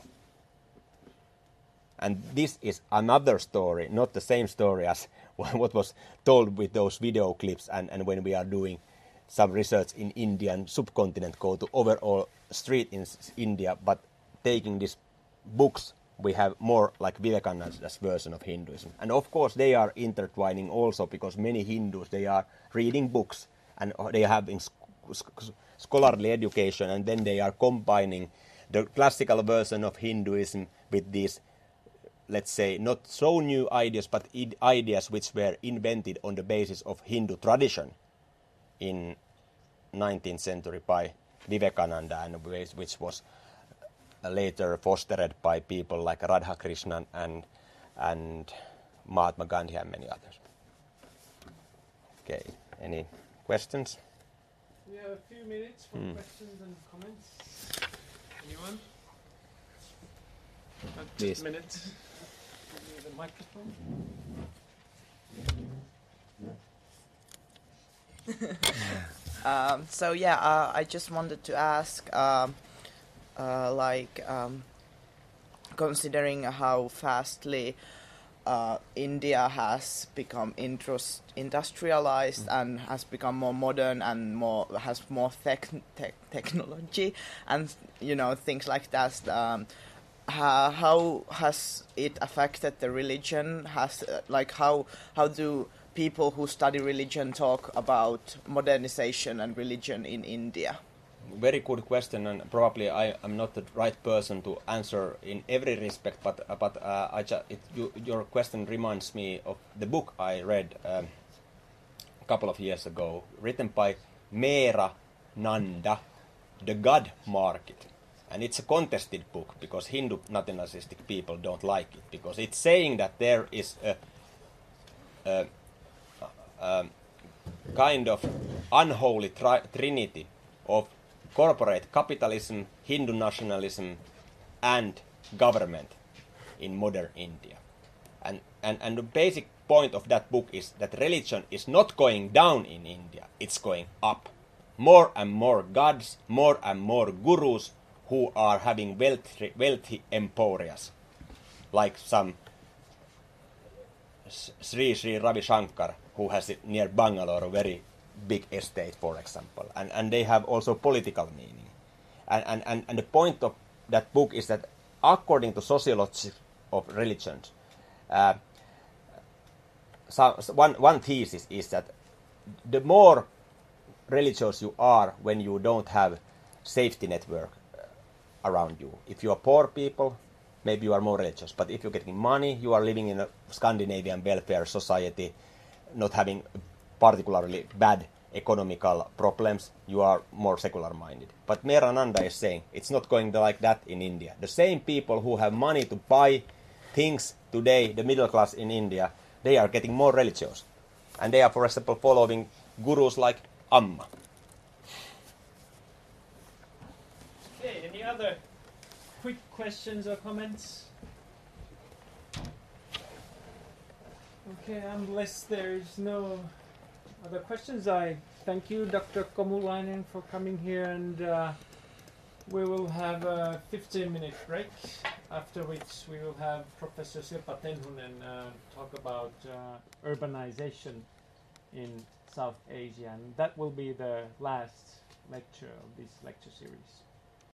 And this is another story, not the same story as what was told with those video clips, and when we are doing some research in Indian subcontinent, go to overall street in India, but taking these books, we have more like Vivekananda's version of Hinduism. And of course they are intertwining also, because many Hindus, they are reading books and they are having scholarly education, and then they are combining the classical version of Hinduism with these, let's say, not so new ideas, but ideas which were invented on the basis of Hindu tradition in 19th century by Vivekananda, and which was later fostered by people like Radhakrishnan and Mahatma Gandhi and many others. Okay, any questions? We have a few minutes for questions and comments. Anyone? Just a minute. Give me the microphone. I just wanted to ask, considering how fastly India has become industrialized and has become more modern and has more technology and things like that. How has it affected the religion? How do people who study religion talk about modernization and religion in India? Very good question, and probably I am not the right person to answer in every respect. But your question reminds me of the book I read a couple of years ago, written by Meera Nanda, The God Market. And it's a contested book because Hindu nationalistic people don't like it, because it's saying that there is a kind of unholy trinity of corporate capitalism, Hindu nationalism, and government in modern India. And the basic point of that book is that religion is not going down in India, it's going up. More and more gods, more and more gurus who are having wealthy emporias, like some Sri Ravi Shankar, who has it near Bangalore a very big estate, for example, and they have also political meaning. And the point of that book is that according to sociology of religions, one thesis is that the more religious you are when you don't have safety network around you. If you are poor people, maybe you are more religious. But if you're getting money, you are living in a Scandinavian welfare society, not having particularly bad economical problems, you are more secular-minded. But Meera Nanda is saying it's not going like that in India. The same people who have money to buy things today, the middle class in India, they are getting more religious. And they are, for example, following gurus like Amma. Okay, any other quick questions or comments? Okay, unless there's no other questions, I thank you, Dr. Komulainen, for coming here, and we will have a 15-minute break, after which we will have Professor Sirpa Tenhunen talk about urbanization in South Asia, and that will be the last lecture of this lecture series.